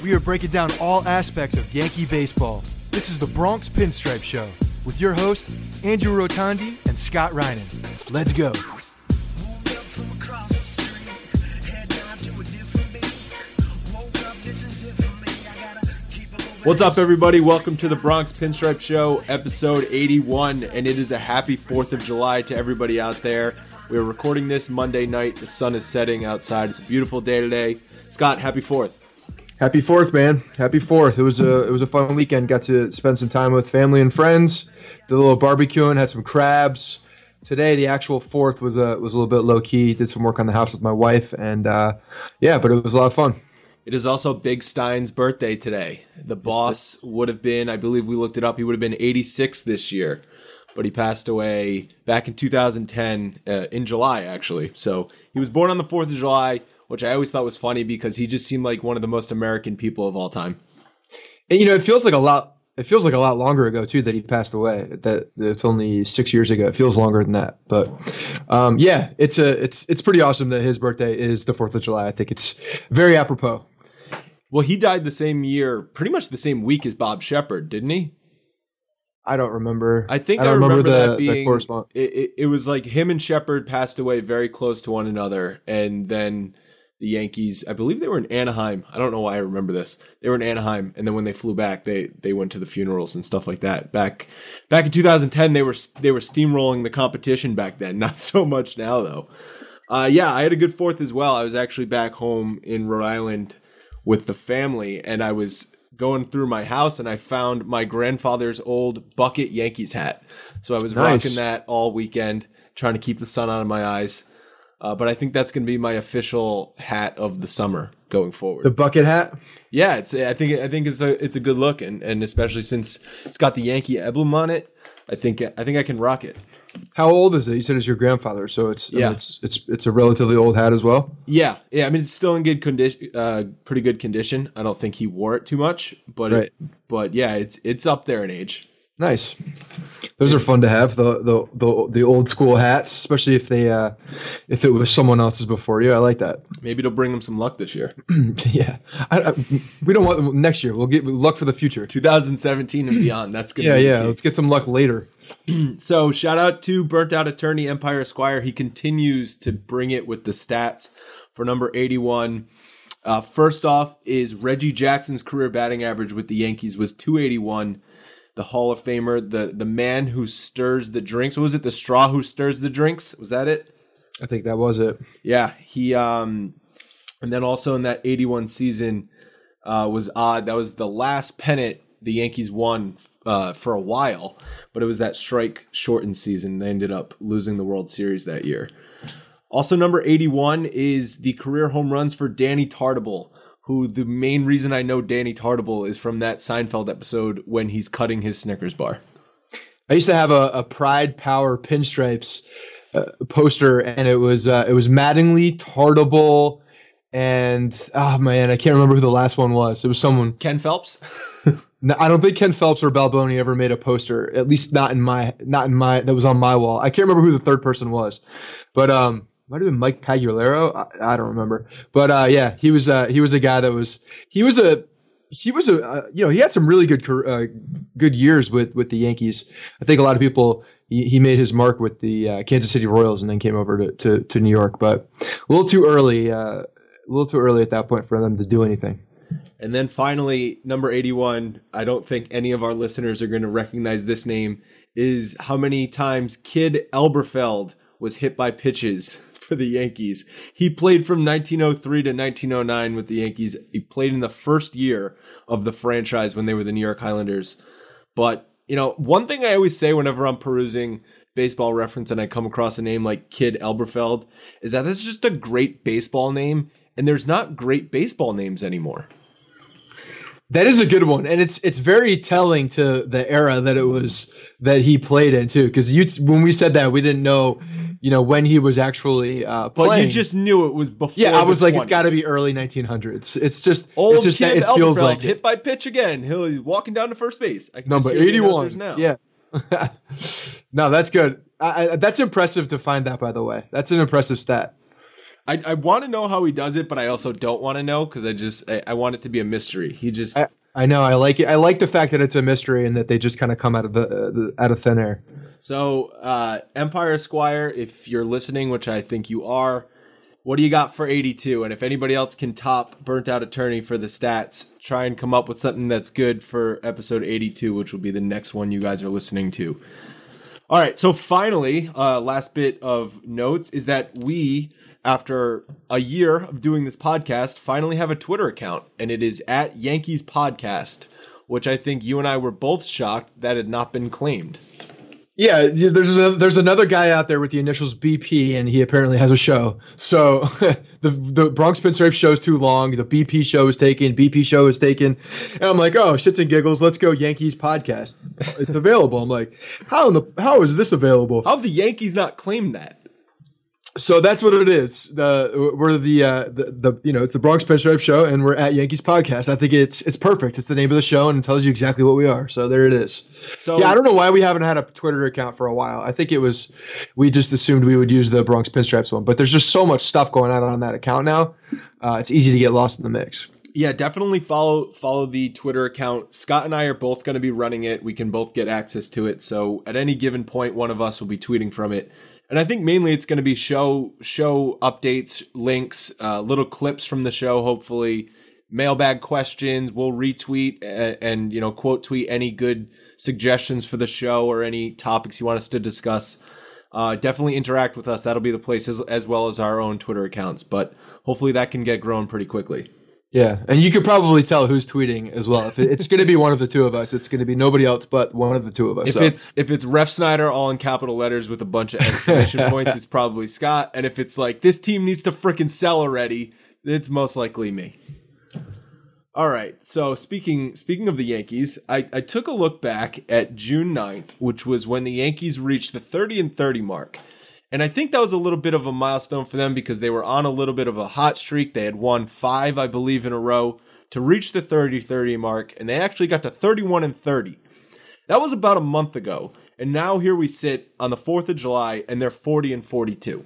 We are breaking down all aspects of Yankee baseball. This is the Bronx Pinstripe Show with your hosts, Andrew Rotondi and Scott Reinen. Let's go. What's up, everybody? Welcome to the Bronx Pinstripe Show, episode 81, and it is a happy 4th of July to everybody out there. We are recording this Monday night. The sun is setting outside. It's a beautiful day today. Scott, happy 4th. Happy 4th, man. Happy 4th. It was a fun weekend. Got to spend some time with family and friends. Did a little barbecuing, had some crabs. Today, the actual 4th was a little bit low key. Did some work on the house with my wife, and but it was a lot of fun. It is also Big Stein's birthday today. The boss would have been, I believe we looked it up, he would have been 86 this year. But he passed away back in 2010, in July, actually. So he was born on the 4th of July, which I always thought was funny because he just seemed like one of the most American people of all time. And, it feels like a lot. It feels like a lot longer ago too that he passed away. That it's only 6 years ago. It feels longer than that. But it's pretty awesome that his birthday is the 4th of July. I think it's very apropos. Well, he died the same year, pretty much the same week as Bob Shepard, didn't he? I don't remember. I remember that being, the correspondence. It was like him and Shepard passed away very close to one another. And then the Yankees, I believe they were in Anaheim. I don't know why I remember this. They were in Anaheim. And then when they flew back, they went to the funerals and stuff like that. Back in 2010, they were steamrolling the competition back then. Not so much now, though. I had a good 4th as well. I was actually back home in Rhode Island with the family, and I was going through my house and I found my grandfather's old bucket Yankees hat. So I was rocking that all weekend, trying to keep the sun out of my eyes. But I think that's going to be my official hat of the summer going forward. The bucket hat? Yeah, I think it's a good look, and especially since it's got the Yankee emblem on it, I think I can rock it. How old is it? You said it's your grandfather, so it's a relatively old hat as well. Yeah. I mean, it's still in good condition, pretty good condition. I don't think he wore it too much, but right. It's up there in age. Nice. Those are fun to have, the old school hats, especially if it was someone else's before you. I like that. Maybe it'll bring them some luck this year. Yeah, we don't want next year. We'll get luck for the future, 2017 and beyond. That's good. Yeah. Let's get some luck later. So shout out to Burnt Out Attorney Empire Esquire. He continues to bring it with the stats for number 81. First off is Reggie Jackson's career batting average with the Yankees was .281. The Hall of Famer, the man who stirs the drinks. What was it? The straw who stirs the drinks? Was that it? I think that was it. Yeah. He and then also in that 81 season was odd. That was the last pennant the Yankees won for a while, but it was that strike shortened season. They ended up losing the World Series that year. Also, number 81 is the career home runs for Danny Tartabull, who the main reason I know Danny Tartabull is from that Seinfeld episode when he's cutting his Snickers bar. I used to have a Pride Power Pinstripes poster, and it was Mattingly, Tartabull, and I can't remember who the last one was. It was someone. Ken Phelps? No, I don't think Ken Phelps or Balboni ever made a poster. At least not in my that was on my wall. I can't remember who the third person was, but might have been Mike Pagliaro. I don't remember, but he was a guy that was he had some really good years with the Yankees. I think a lot of people he made his mark with the Kansas City Royals and then came over to New York, but a little too early at that point for them to do anything. And then finally, number 81, I don't think any of our listeners are going to recognize this name, is how many times Kid Elberfeld was hit by pitches for the Yankees. He played from 1903 to 1909 with the Yankees. He played in the first year of the franchise when they were the New York Highlanders. But, one thing I always say whenever I'm perusing Baseball Reference and I come across a name like Kid Elberfeld is that this is just a great baseball name, and there's not great baseball names anymore. That is a good one, and it's very telling to the era that he played in too. Because when we said that, we didn't know, when he was actually playing. But you just knew it was before. Yeah, I was like, 20s. It's got to be early 1900s. It's just old it's just Kid that it feels Elberfeld like hit by pitch again. He's walking down to first base. I can number just hear the 81 announcers now. Yeah. No, that's good. That's impressive to find that. By the way, that's an impressive stat. I want to know how he does it, but I also don't want to know because I want it to be a mystery. I know. I like it. I like the fact that it's a mystery and that they just kind of come out of out of thin air. So, Empire Esquire, if you're listening, which I think you are, what do you got for 82? And if anybody else can top Burnt Out Attorney for the stats, try and come up with something that's good for episode 82, which will be the next one you guys are listening to. All right. So finally, last bit of notes is that we, after a year of doing this podcast, finally have a Twitter account, and it is at Yankees Podcast, which I think you and I were both shocked that had not been claimed. Yeah, there's another guy out there with the initials BP, and he apparently has a show. So the Bronx Pinstripe show is too long. The BP show is taken. BP show is taken. And I'm like, oh, shits and giggles. Let's go Yankees Podcast. It's available. I'm like, how is this available? How have the Yankees not claimed that? So that's what it is. We're it's the Bronx Pinstripe show, and we're at Yankees Podcast. I think it's perfect. It's the name of the show, and it tells you exactly what we are. So there it is. So yeah, I don't know why we haven't had a Twitter account for a while. I think we just assumed we would use the Bronx Pinstripes one, but there's just so much stuff going on that account now. It's easy to get lost in the mix. Yeah, definitely follow the Twitter account. Scott and I are both going to be running it. We can both get access to it. So at any given point, one of us will be tweeting from it. And I think mainly it's going to be show updates, links, little clips from the show, hopefully, mailbag questions. We'll retweet and quote tweet any good suggestions for the show or any topics you want us to discuss. Definitely interact with us. That'll be the place as well as our own Twitter accounts. But hopefully that can get grown pretty quickly. Yeah, and you could probably tell who's tweeting as well. If it's going to be one of the two of us, it's going to be nobody else but one of the two of us. If it's Ref Snyder all in capital letters with a bunch of exclamation points, it's probably Scott. And if it's like this team needs to freaking sell already, it's most likely me. All right. So speaking of the Yankees, I took a look back at June 9th, which was when the Yankees reached the 30-30 mark. And I think that was a little bit of a milestone for them because they were on a little bit of a hot streak. They had won 5, I believe, in a row to reach the 30-30 mark, and they actually got to 31-30. That was about a month ago, and now here we sit on the 4th of July, and they're 40-42.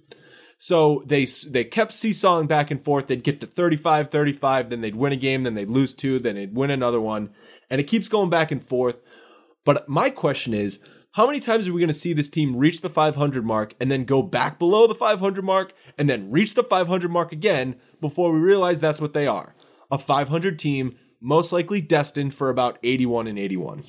So they kept seesawing back and forth. They'd get to 35-35, then they'd win a game, then they'd lose 2, then they'd win another one, and it keeps going back and forth. But my question is, how many times are we going to see this team reach the 500 mark and then go back below the 500 mark and then reach the 500 mark again before we realize that's what they are? A 500 team, most likely destined for about 81-81.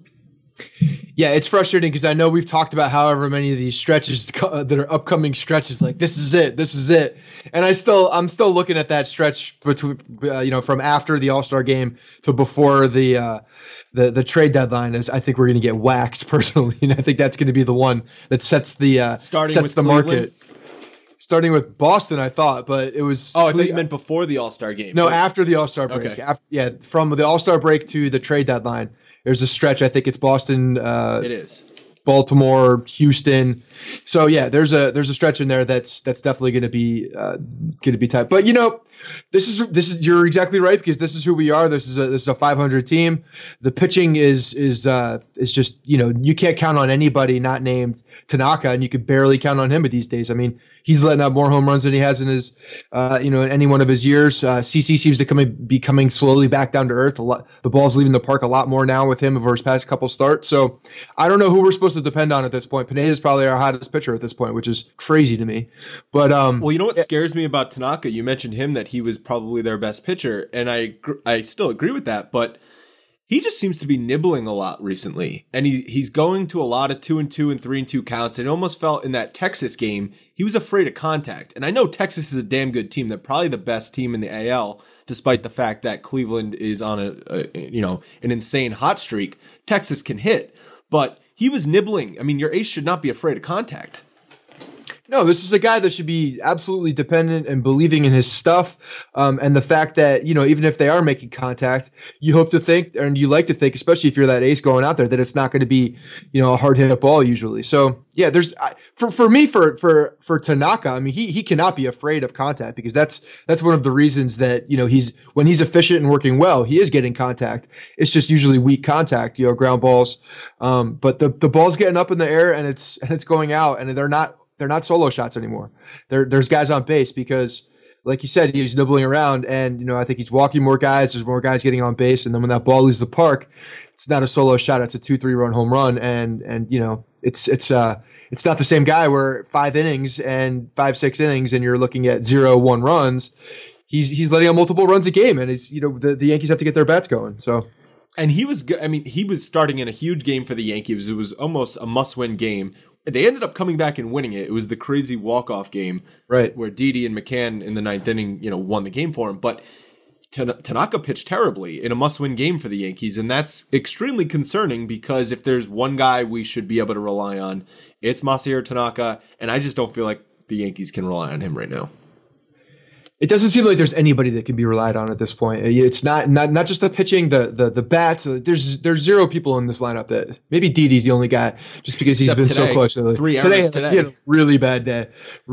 Yeah, it's frustrating because I know we've talked about however many of these stretches that are upcoming stretches, like this is it. And I'm still looking at that stretch between, from after the All-Star game to before the trade deadline. Is I think we're going to get waxed personally, and I think that's going to be the one that sets the market. Starting with Boston, I thought, but it was. Oh, I thought you meant before the All-Star game. No, after the All-Star break. Okay. From the All-Star break to the trade deadline. There's a stretch. I think it's Boston. It is Baltimore, Houston. So yeah, there's a stretch in there that's definitely going to be tight. But this is you're exactly right because this is who we are. This is a 500 team. The pitching is just you can't count on anybody not named Tanaka, and you could barely count on him these days. I mean, he's letting up more home runs than he has in his in any one of his years. CC seems to be coming slowly back down to earth. The ball's leaving the park a lot more now with him over his past couple starts. So I don't know who we're supposed to depend on at this point. Pineda's probably our hottest pitcher at this point, which is crazy to me. But well, you know what scares me about Tanaka? You mentioned him that he was probably their best pitcher, and I still agree with that, but he just seems to be nibbling a lot recently, and he's going to a lot of 2-2 and 3-2 counts. And it almost felt in that Texas game he was afraid of contact. And I know Texas is a damn good team; they're probably the best team in the AL, despite the fact that Cleveland is on an insane hot streak. Texas can hit, but he was nibbling. I mean, your ace should not be afraid of contact. No, this is a guy that should be absolutely dependent and believing in his stuff. And the fact that, even if they are making contact, you hope to think, and you like to think, especially if you're that ace going out there, that it's not going to be, a hard hit ball usually. So yeah, there's for me, for Tanaka, I mean, he cannot be afraid of contact because that's one of the reasons that, when he's efficient and working well, he is getting contact. It's just usually weak contact, ground balls. But the ball's getting up in the air and it's going out, and they're not they're not solo shots anymore. There's guys on base because, like you said, he's nibbling around, and I think he's walking more guys. There's more guys getting on base, and then when that ball leaves the park, it's not a solo shot. It's a 2-3 run home run, and it's not the same guy where 5 innings and 5-6 innings, and you're looking at 0-1 runs. He's letting out multiple runs a game, and the Yankees have to get their bats going. So. And he was starting in a huge game for the Yankees. It was almost a must-win game. They ended up coming back and winning it. It was the crazy walk-off game, right, where Didi and McCann in the 9th inning, won the game for him. But Tanaka pitched terribly in a must-win game for the Yankees, and that's extremely concerning because if there's one guy we should be able to rely on, it's Masahiro Tanaka, and I just don't feel like the Yankees can rely on him right now. It doesn't seem like there's anybody that can be relied on at this point. It's not just the pitching, the bats. There's 0 people in this lineup that maybe Didi's the only guy just because he's been so close. 3 errors today. He had a really bad day.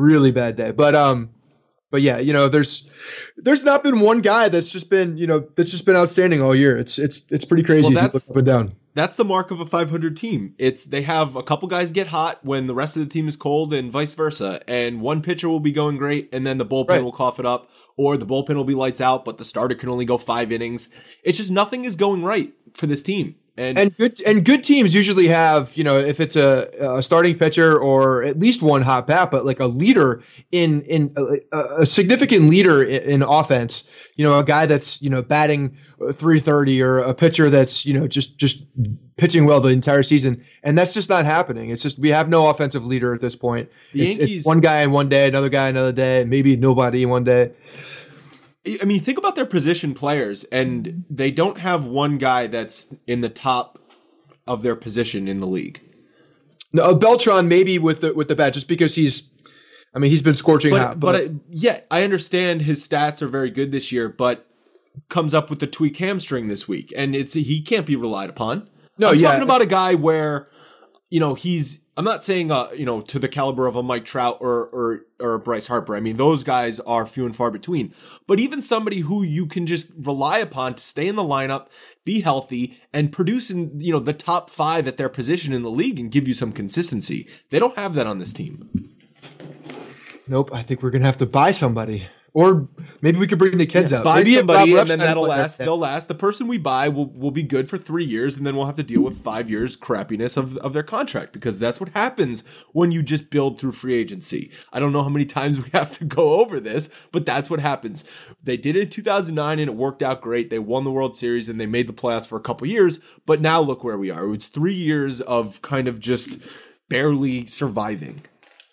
But yeah, there's not been one guy that's just been outstanding all year. It's pretty crazy. Well, look up and down. That's the mark of a 500 team. They have a couple guys get hot when the rest of the team is cold and vice versa. And one pitcher will be going great and then the bullpen will cough it up, or the bullpen will be lights out, but the starter can only go 5 innings. It's just nothing is going right for this team. And good teams usually have, if it's a starting pitcher or at least one hot bat, but like a leader in a significant leader in offense, a guy that's, batting .330 or a pitcher that's, just pitching well the entire season. And that's just not happening. It's just, we have no offensive leader at this point. It's one guy in one day, another guy another day, maybe nobody in one day. I mean, think about their position players, and they don't have one guy that's in the top of their position in the league. No, Beltran maybe with the bat, just because he's been scorching hot. But I understand his stats are very good this year, but comes up with the tweaked hamstring this week, and he can't be relied upon. I'm talking about a guy where, I'm not saying, to the caliber of a Mike Trout or Bryce Harper. I mean, those guys are few and far between. But even somebody who you can just rely upon to stay in the lineup, be healthy, and produce in, the top 5 at their position in the league and give you some consistency. They don't have that on this team. Nope. I think we're going to have to buy somebody. Or maybe we could bring the kids out. Buy maybe somebody, and then that'll last. They'll last. The person we buy will be good for 3 years, and then we'll have to deal with 5 years crappiness of their contract, because that's what happens when you just build through free agency. I don't know how many times we have to go over this, but that's what happens. They did it in 2009, and it worked out great. They won the World Series, and they made the playoffs for a couple years, but now look where we are. It's 3 years of kind of just barely surviving.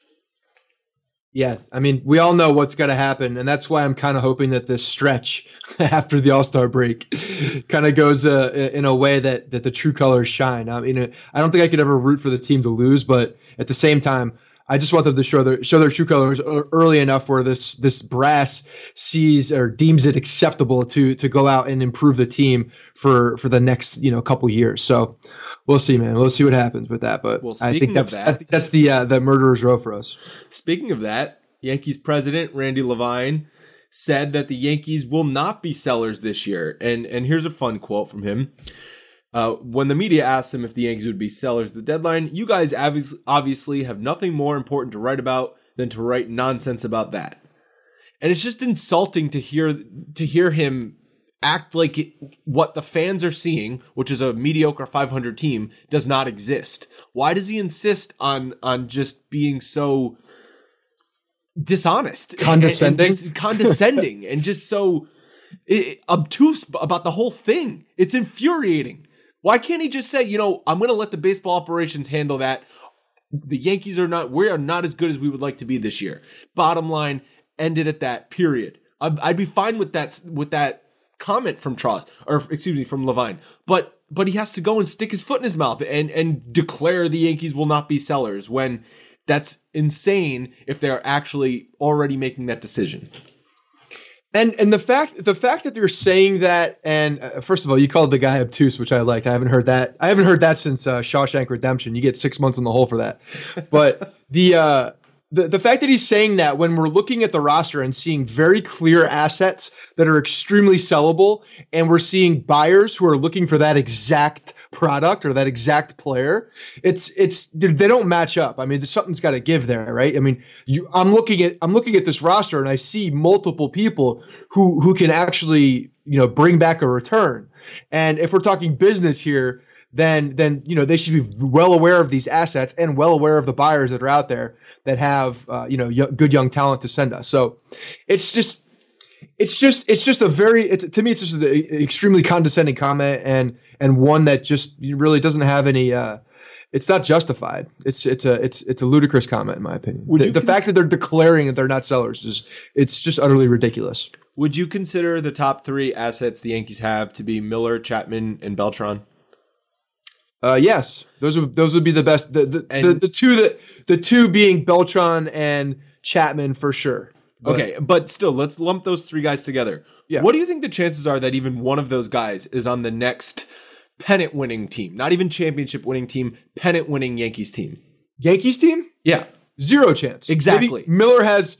Yeah, I mean, we all know what's going to happen, and that's why I'm kind of hoping that this stretch after the All-Star break kind of goes in a way that the true colors shine. I mean, I don't think I could ever root for the team to lose, but at the same time, I just want them to show their true colors early enough where this brass sees or deems it acceptable to go out and improve the team for the next couple years. So we'll see, man. We'll see what happens with that. But I think that's the murderer's row for us. Speaking of that, Yankees president Randy Levine said that the Yankees will not be sellers this year. And here's a fun quote from him. When the media asked him if the Yankees would be sellers at the deadline, "You guys obviously have nothing more important to write about than to write nonsense about that." And it's just insulting to hear him act like what the fans are seeing, which is a mediocre 500 team, does not exist. Why does he insist on just being so dishonest, condescending, and just so obtuse about the whole thing? It's infuriating. Why can't he just say, I'm going to let the baseball operations handle that. The Yankees we are not as good as we would like to be this year. Bottom line, end it at that, period. I'd be fine with that comment from from Levine. But he has to go and stick his foot in his mouth and declare the Yankees will not be sellers, when that's insane if they're actually already making that decision. And the fact that they're saying that, and first of all, you called the guy obtuse, which I liked. I haven't heard that since Shawshank Redemption. You get 6 months in the hole for that. But the fact that he's saying that when we're looking at the roster and seeing very clear assets that are extremely sellable, and we're seeing buyers who are looking for that exact product or that exact player, they don't match up. I mean, something's got to give there, right? I mean, I'm looking at this roster and I see multiple people who can actually, bring back a return. And if we're talking business here, then they should be well aware of these assets and well aware of the buyers that are out there that have good young talent to send us. So it's just a very, to me, it's just an extremely condescending comment and one that just really doesn't have any. It's not justified. It's a ludicrous comment in my opinion. The fact that they're declaring that they're not sellers it's just utterly ridiculous. Would you consider the top 3 assets the Yankees have to be Miller, Chapman, and Beltran? Yes, those would be the best. The two being Beltran and Chapman for sure. Okay, but still, let's lump those 3 guys together. Yeah. What do you think the chances are that even one of those guys is on the next pennant-winning team? Not even championship-winning team, pennant-winning Yankees team. Yankees team? Yeah. 0 chance. Exactly. Maybe Miller has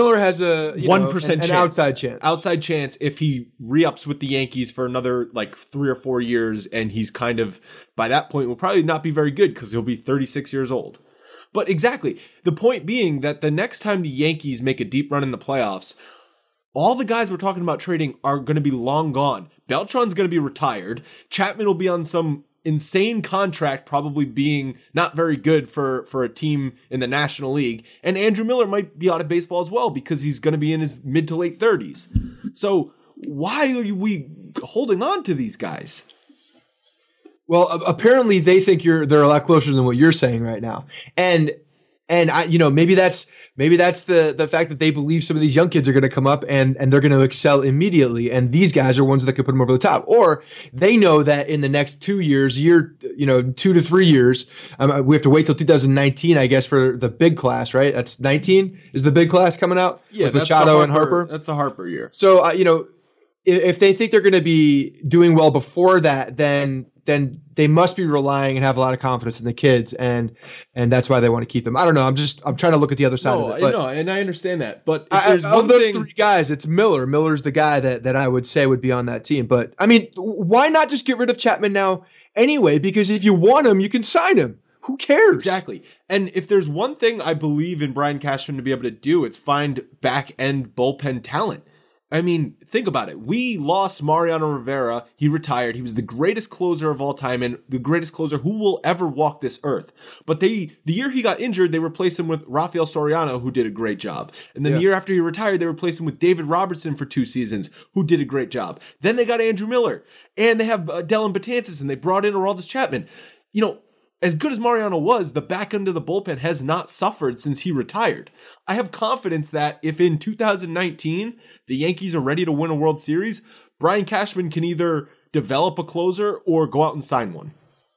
a 1% chance. An outside chance. Outside chance if he re-ups with the Yankees for another 3 or 4 years, and he's kind of, by that point, will probably not be very good because he'll be 36 years old. But exactly. The point being that the next time the Yankees make a deep run in the playoffs, all the guys we're talking about trading are going to be long gone. Beltran's going to be retired. Chapman will be on some insane contract, probably being not very good for a team in the National League. And Andrew Miller might be out of baseball as well because he's going to be in his mid to late 30s. So why are we holding on to these guys? Well, apparently they think they're a lot closer than what you're saying right now. And I, maybe that's the fact that they believe some of these young kids are going to come up and they're going to excel immediately. And these guys are ones that could put them over the top. Or they know that in the next 2 years, 2 to 3 years, we have to wait till 2019, I guess, for the big class, right? That's 19 is the big class coming out? Yeah, with Machado and Harper. That's the Harper year. So, if they think they're going to be doing well before that, then they must be relying and have a lot of confidence in the kids, and that's why they want to keep them. I don't know. I'm trying to look at the other side of it. No, and I understand that. But if there's one of those 3 guys, it's Miller. Miller's the guy that I would say would be on that team. But I mean, why not just get rid of Chapman now anyway? Because if you want him, you can sign him. Who cares? Exactly. And if there's one thing I believe in Brian Cashman to be able to do, it's find back end bullpen talent. I mean, think about it. We lost Mariano Rivera. He retired. He was the greatest closer of all time and the greatest closer who will ever walk this earth. But the year he got injured, they replaced him with Rafael Soriano, who did a great job. And then the year after he retired, they replaced him with David Robertson for 2 seasons, who did a great job. Then they got Andrew Miller. And they have Dellin Betances, and they brought in Aroldis Chapman. As good as Mariano was, the back end of the bullpen has not suffered since he retired. I have confidence that if in 2019 the Yankees are ready to win a World Series, Brian Cashman can either develop a closer or go out and sign one.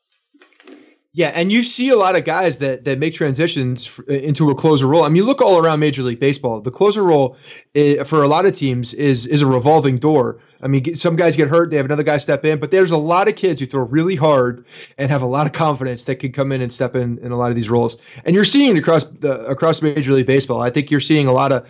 Yeah, and you see a lot of guys that make transitions into a closer role. I mean, you look all around Major League Baseball. The closer role for a lot of teams is a revolving door. I mean, some guys get hurt, they have another guy step in, but there's a lot of kids who throw really hard and have a lot of confidence that can come in and step in a lot of these roles. And you're seeing it across Major League Baseball. I think you're seeing a lot of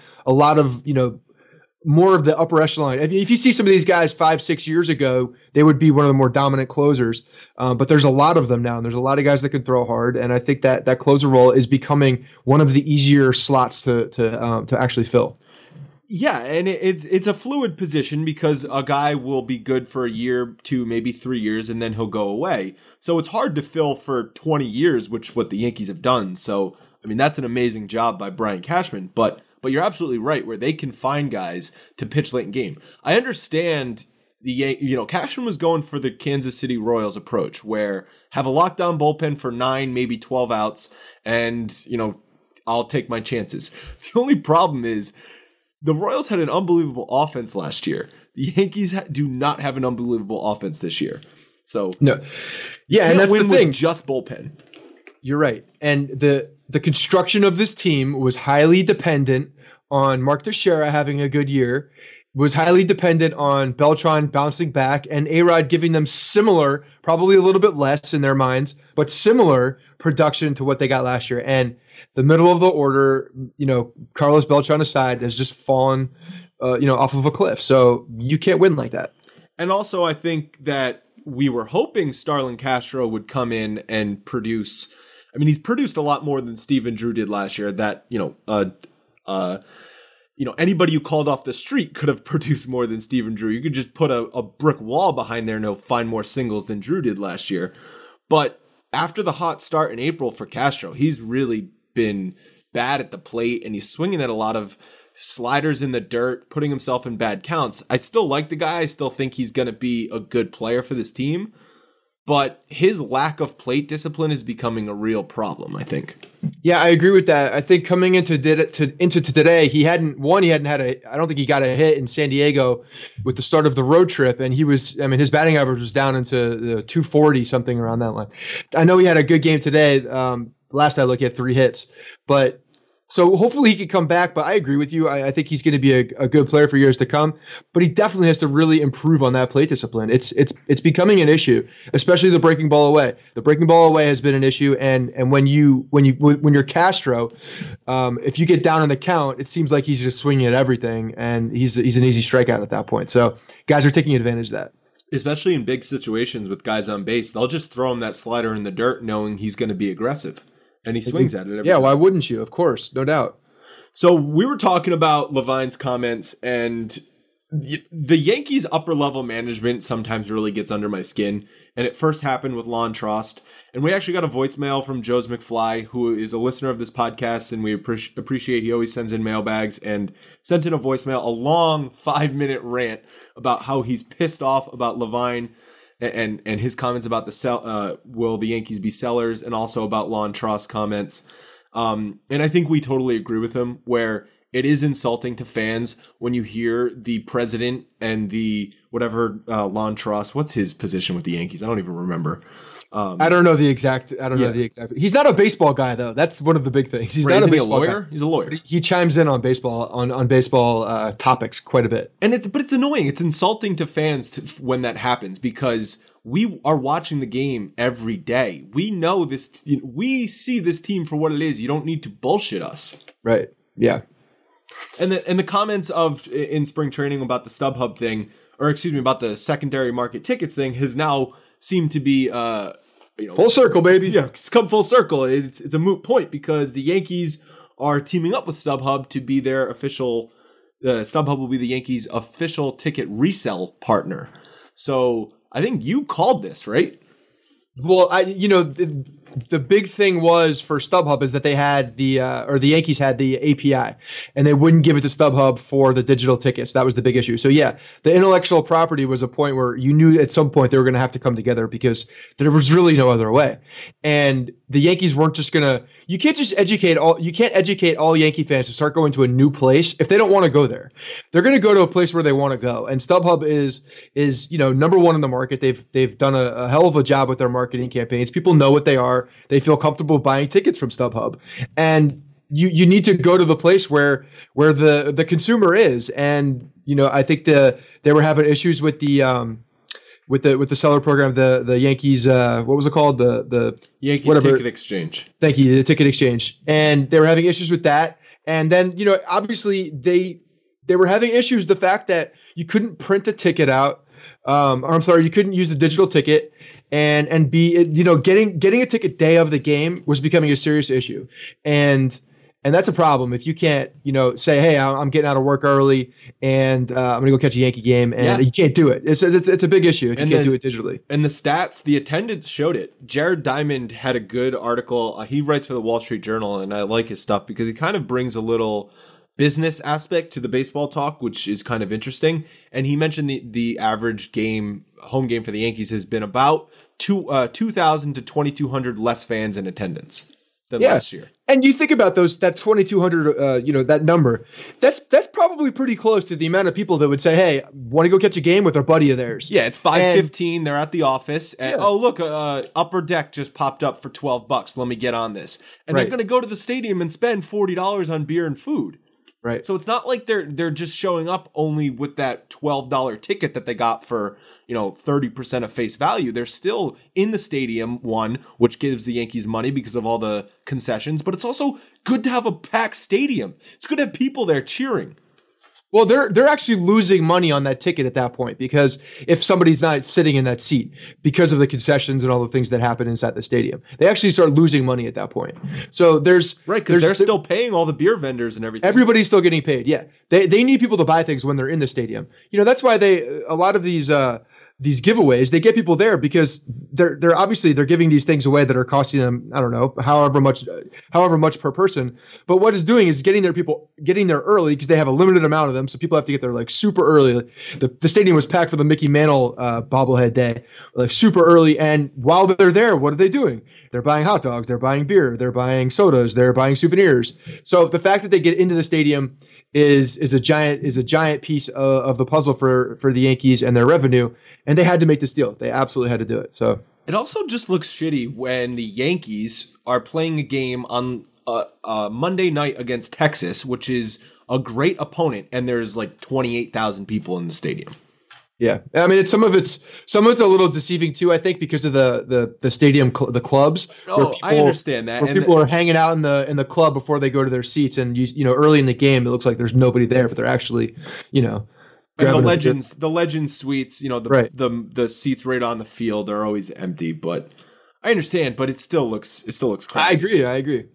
more of the upper echelon. If you see some of these guys 5-6 years ago, they would be one of the more dominant closers. But there's a lot of them now, and there's a lot of guys that can throw hard. And I think that closer role is becoming one of the easier slots to actually fill. Yeah, and it's a fluid position because a guy will be good for a year, 2, maybe 3 years, and then he'll go away. So it's hard to fill for 20 years, which what the Yankees have done. So, I mean, that's an amazing job by Brian Cashman. But you're absolutely right, where they can find guys to pitch late in game. I understand Cashman was going for the Kansas City Royals approach, where have a lockdown bullpen for 9, maybe 12 outs, and, I'll take my chances. The only problem is the Royals had an unbelievable offense last year. The Yankees do not have an unbelievable offense this year. So no, yeah, and that's the thing. With just bullpen. You're right, and the construction of this team was highly dependent on Mark Teixeira having a good year, was highly dependent on Beltran bouncing back, and A-Rod giving them similar, probably a little bit less in their minds, but similar production to what they got last year. And the middle of the order, Carlos Beltran aside, has just fallen, off of a cliff. So you can't win like that. And also, I think that we were hoping Starlin Castro would come in and produce. I mean, he's produced a lot more than Stephen Drew did last year. That, anybody who called off the street could have produced more than Stephen Drew. You could just put a brick wall behind there and he'll find more singles than Drew did last year. But after the hot start in April for Castro, he's really been bad at the plate, and he's swinging at a lot of sliders in the dirt, putting himself in bad counts. I still like the guy. I still think he's going to be a good player for this team, but his lack of plate discipline is becoming a real problem, I think. Yeah, I agree with that. I think coming into today, I don't think he got a hit in San Diego with the start of the road trip, and his batting average was down into the 240, something around that line. I know he had a good game today. Last I looked, he had 3 hits, but so hopefully he can come back. But I agree with you. I think he's going to be a good player for years to come. But he definitely has to really improve on that plate discipline. It's becoming an issue, especially the breaking ball away. The breaking ball away has been an issue. And when you're Castro, if you get down in the count, it seems like he's just swinging at everything, and he's an easy strikeout at that point. So guys are taking advantage of that. Especially in big situations with guys on base, they'll just throw him that slider in the dirt, knowing he's going to be aggressive. And he swings at it every time. Why wouldn't you? Of course, no doubt. So we were talking about Levine's comments, and the Yankees' upper-level management sometimes really gets under my skin. And it first happened with Lon Trost. And we actually got a voicemail from Joe's McFly, who is a listener of this podcast, and we appreciate he always sends in mailbags, and sent in a voicemail, a long 5-minute rant about how he's pissed off about Levine and his comments about will the Yankees be sellers, and also about Lon Trost's comments. And I think we totally agree with him, where it is insulting to fans when you hear the president and the Lon Trost, what's his position with the Yankees? I don't even remember. I don't know the exact. He's not a baseball guy, though. That's one of the big things. He's not a baseball lawyer. Guy. He's a lawyer. He chimes in on baseball on baseball topics quite a bit. But it's annoying. It's insulting to fans when that happens, because we are watching the game every day. We know this. We see this team for what it is. You don't need to bullshit us. Right. Yeah. And the comments in spring training about the StubHub thing, about the secondary market tickets thing, has now seemed to be full circle, baby. Yeah, it's come full circle. It's a moot point, because the Yankees are teaming up with StubHub to be their official. StubHub will be the Yankees' official ticket resell partner. So I think you called this, right? Well, the big thing was for StubHub is that they had the Yankees had the API, and they wouldn't give it to StubHub for the digital tickets. That was the big issue. So yeah, the intellectual property was a point where you knew at some point they were going to have to come together, because there was really no other way. And the Yankees weren't just going to. You can't educate all Yankee fans to start going to a new place if they don't want to go there. They're going to go to a place where they want to go. And StubHub is number one in the market. They've done a hell of a job with their marketing campaigns. People know what they are. They feel comfortable buying tickets from StubHub. And you need to go to the place where the consumer is. And I think they were having issues with the with the seller program, the Yankees, what was it called? The Yankees Ticket Exchange. Thank you, the Ticket Exchange. And they were having issues with that. And then, obviously they were having issues, the fact that you couldn't print a ticket out. You couldn't use the digital ticket, and getting a ticket day of the game was becoming a serious issue. And that's a problem if you can't, say, hey, I'm getting out of work early and I'm going to go catch a Yankee game, and you can't do it. It's a big issue if you can't do it digitally. And the stats, the attendance showed it. Jared Diamond had a good article. He writes for the Wall Street Journal, and I like his stuff because he kind of brings a little business aspect to the baseball talk, which is kind of interesting. And he mentioned the average home game for the Yankees has been about 2,000 to 2,200 less fans in attendance than last year. And you think about that 2,200, that number, that's probably pretty close to the amount of people that would say, hey, want to go catch a game with a buddy of theirs. Yeah, it's 5:15. They're at the office. And, oh, look, Upper Deck just popped up for $12. Let me get on this. And they're going to go to the stadium and spend $40 on beer and food. Right. So it's not like they're just showing up only with that $12 ticket that they got for, 30% of face value. They're still in the stadium, which gives the Yankees money because of all the concessions, but it's also good to have a packed stadium. It's good to have people there cheering. Well, they're actually losing money on that ticket at that point, because if somebody's not sitting in that seat because of the concessions and all the things that happen inside the stadium, they actually start losing money at that point. So there's right, because they're still paying all the beer vendors and everything. Everybody's still getting paid. Yeah, they need people to buy things when they're in the stadium. That's why a lot of these giveaways, they get people there because they're obviously they're giving these things away that are costing them, I don't know, however much per person. But what it's doing is getting there early, because they have a limited amount of them. So people have to get there like super early. The stadium was packed for the Mickey Mantle bobblehead day, like super early. And while they're there, what are they doing? They're buying hot dogs, they're buying beer, they're buying sodas, they're buying souvenirs. So the fact that they get into the stadium is a giant piece of the puzzle for the Yankees and their revenue. And they had to make this deal. They absolutely had to do it. So it also just looks shitty when the Yankees are playing a game on Monday night against Texas, which is a great opponent, and there's like 28,000 people in the stadium. Yeah, I mean, some of it's a little deceiving too, I think, because of the stadium, the clubs. Oh, I understand that. Where people are hanging out in the club before they go to their seats, and early in the game, it looks like there's nobody there, but they're actually, And the Legends suites, the seats right on the field are always empty. But I understand, but it still looks crazy. I agree.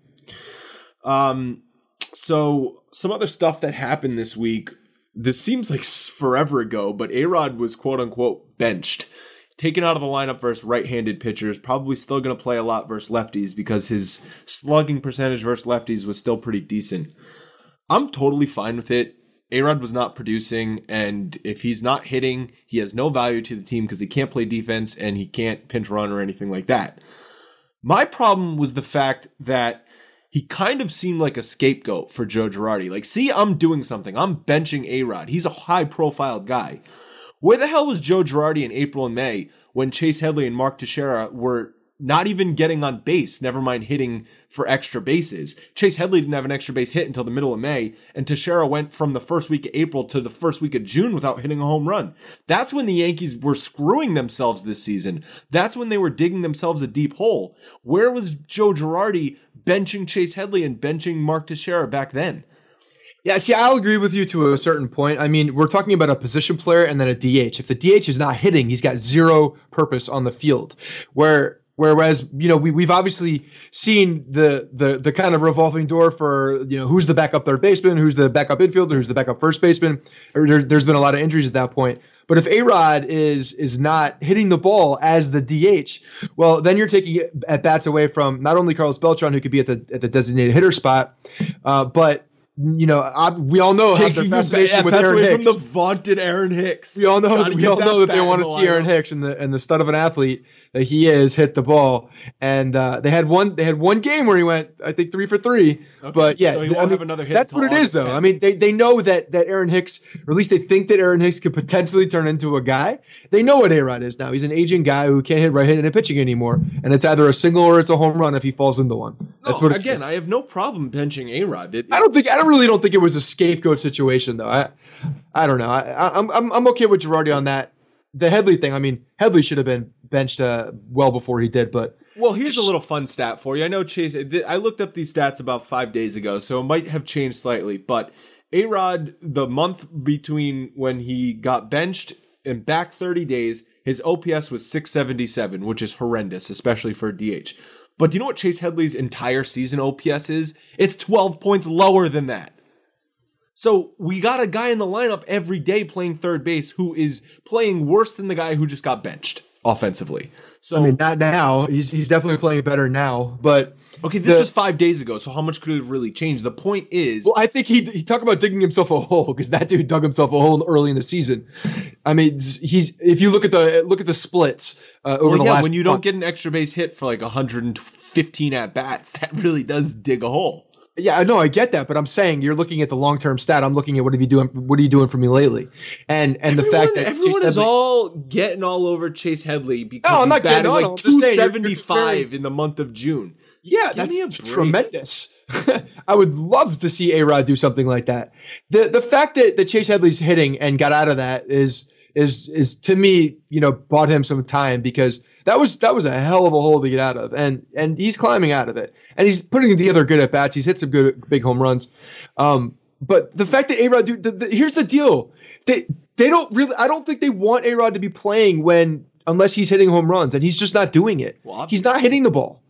So some other stuff that happened this week. This seems like forever ago, but A-Rod was quote unquote benched, taken out of the lineup versus right-handed pitchers. Probably still going to play a lot versus lefties because his slugging percentage versus lefties was still pretty decent. I'm totally fine with it. A-Rod was not producing, and if he's not hitting, he has no value to the team because he can't play defense and he can't pinch run or anything like that. My problem was the fact that he kind of seemed like a scapegoat for Joe Girardi. Like, see, I'm doing something. I'm benching A-Rod. He's a high-profile guy. Where the hell was Joe Girardi in April and May when Chase Headley and Mark Teixeira were not even getting on base, never mind hitting for extra bases? Chase Headley didn't have an extra base hit until the middle of May, and Teixeira went from the first week of April to the first week of June without hitting a home run. That's when the Yankees were screwing themselves this season. That's when they were digging themselves a deep hole. Where was Joe Girardi benching Chase Headley and benching Mark Teixeira back then? Yeah, see, I'll agree with you to a certain point. I mean, we're talking about a position player and then a DH. If the DH is not hitting, he's got zero purpose on the field. Whereas, we've obviously seen the kind of revolving door for, who's the backup third baseman, who's the backup infielder, who's the backup first baseman. There's been a lot of injuries at that point. But if A-Rod is not hitting the ball as the DH, well, then you're taking at bats away from not only Carlos Beltran, who could be at the designated hitter spot, but we all know how their fascination with Aaron Hicks. From the vaunted Aaron Hicks. We all know that they want to see Aaron Hicks and the stud of an athlete that he is hit the ball. And they had one game where he went, I think, 3 for 3. Okay, but yeah, so he won't have another hit. That's what it is, though. 10. I mean, they know that Aaron Hicks, or at least they think that Aaron Hicks could potentially turn into a guy. They know what A-Rod is now. He's an aging guy who can't hit right-handed and pitching anymore, and it's either a single or it's a home run if he falls into one. That's what again, I have no problem benching A-Rod. I really don't think it was a scapegoat situation, though. I don't know. I'm okay with Girardi on that. The Headley thing, I mean, Headley should have been benched well before he did, but... Well, here's a little fun stat for you. I know Chase... I looked up these stats about 5 days ago, so it might have changed slightly, but A-Rod, the month between when he got benched and back 30 days, his OPS was 677, which is horrendous, especially for a DH. But do you know what Chase Headley's entire season OPS is? It's 12 points lower than that. So we got a guy in the lineup every day playing third base who is playing worse than the guy who just got benched offensively. So I mean, not now. He's definitely playing better now. But okay, this was 5 days ago. So how much could it have really changed? The point is, well, I think he talked about digging himself a hole because that dude dug himself a hole early in the season. I mean, if you look at the splits over the last when you don't get an extra base hit for like 115 at bats, that really does dig a hole. Yeah, I know, I get that, but I'm saying you're looking at the long-term stat. I'm looking at what are you doing for me lately, and the fact that everyone is all getting all over Chase Headley because I'm not getting on. Like 275 in the month of June. Yeah, that's tremendous. I would love to see A-Rod do something like that. The fact that Chase Headley's hitting and got out of that is to me, bought him some time because that was a hell of a hole to get out of, and he's climbing out of it, and he's putting together good at bats. He's hit some good big home runs, But the fact that A-Rod, dude, here's the deal. They don't really. I don't think they want A-Rod to be playing unless he's hitting home runs, and he's just not doing it. Well, he's not hitting the ball.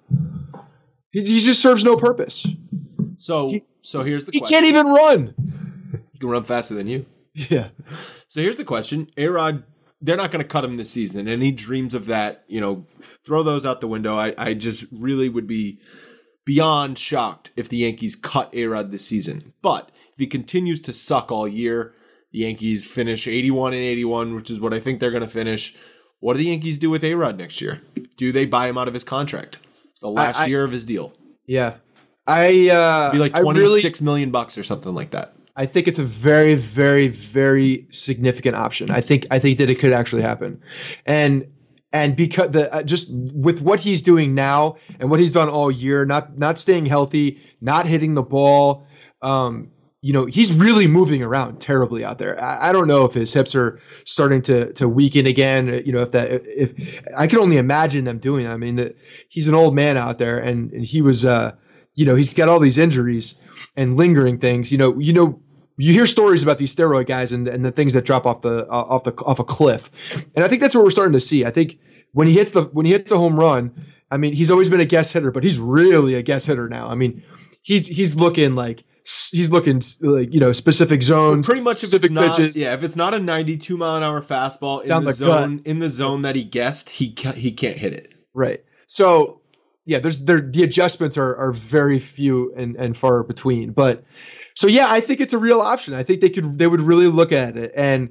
He just serves no purpose. So here's the question. He can't even run. He can run faster than you. Yeah. So here's the question. A-Rod, they're not going to cut him this season. And any dreams of that, throw those out the window. I just really would be beyond shocked if the Yankees cut A-Rod this season. But if he continues to suck all year, the Yankees finish 81-81, which is what I think they're going to finish. What do the Yankees do with A-Rod next year? Do they buy him out of his contract? The last year of his deal. Yeah. It'd be like $26 million or something like that. I think it's a very, very, very significant option. I think that it could actually happen, and because just with what he's doing now and what he's done all year, not staying healthy, not hitting the ball, he's really moving around terribly out there. I don't know if his hips are starting to weaken again. If I can only imagine them doing that. I mean, he's an old man out there, and he was, he's got all these injuries and lingering things. You hear stories about these steroid guys and the things that drop off a cliff, and I think that's what we're starting to see. I think when he hits a home run, I mean, he's always been a guest hitter, but he's really a guest hitter now. I mean, he's looking like specific zones, pretty much. If specific pitches. If it's not a 92 mile an hour fastball in the zone that he guessed, he can't hit it. Right. So yeah, the adjustments are very few and far between, but. So yeah, I think it's a real option. I think they would really look at it, and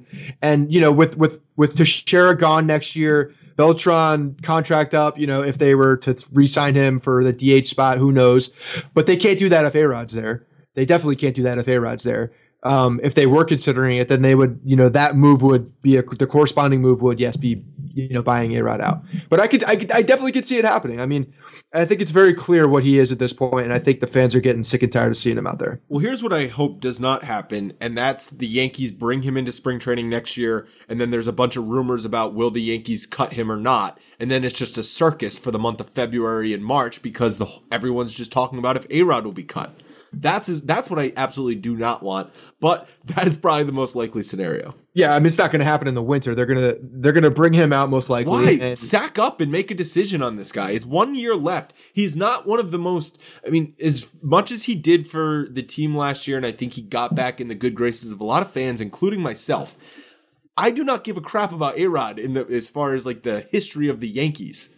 with Teixeira gone next year, Beltran contract up. If they were to re-sign him for the DH spot, who knows? But they can't do that if A-Rod's there. They definitely can't do that if A-Rod's there. If they were considering it, then they would. That move would be the corresponding move would be buying A-Rod out. But I definitely could see it happening. I mean, I think it's very clear what he is at this point, and I think the fans are getting sick and tired of seeing him out there. Well, here's what I hope does not happen, and that's the Yankees bring him into spring training next year, and then there's a bunch of rumors about will the Yankees cut him or not, and then it's just a circus for the month of February and March because everyone's just talking about if A-Rod will be cut. That's what I absolutely do not want, but that is probably the most likely scenario. Yeah, I mean, it's not going to happen in the winter. They're gonna bring him out most likely. Why? Sack up and make a decision on this guy. It's 1 year left. He's not one of the most. I mean, as much as he did for the team last year, and I think he got back in the good graces of a lot of fans, including myself. I do not give a crap about A-Rod as far as like the history of the Yankees.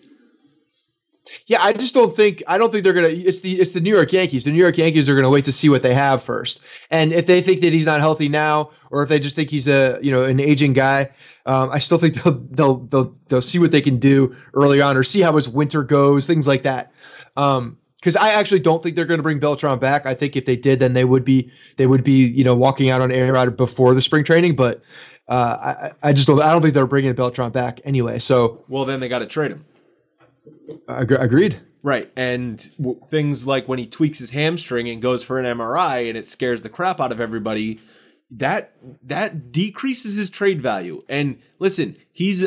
Yeah, I don't think they're gonna. It's the New York Yankees. The New York Yankees are gonna wait to see what they have first, and if they think that he's not healthy now, or if they just think he's an aging guy, I still think they'll see what they can do early on, or see how his winter goes, things like that. Because I actually don't think they're going to bring Beltran back. I think if they did, then they would be walking out on A-Rod before the spring training, but I don't think they're bringing Beltran back anyway. So well, then they got to trade him. Agreed. Right, and things like when he tweaks his hamstring and goes for an MRI and it scares the crap out of everybody, that decreases his trade value. And listen, he's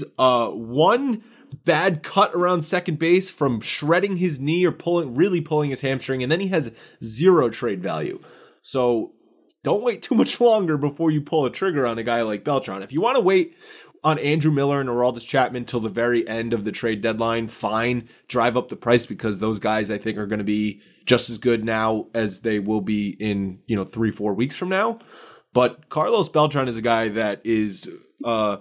one bad cut around second base from shredding his knee or pulling his hamstring, and then he has zero trade value. So don't wait too much longer before you pull a trigger on a guy like Beltran. If you want to wait on Andrew Miller and Aroldis Chapman till the very end of the trade deadline, fine. Drive up the price because those guys I think are going to be just as good now as they will be in 3-4 weeks from now. But Carlos Beltran is a guy that is a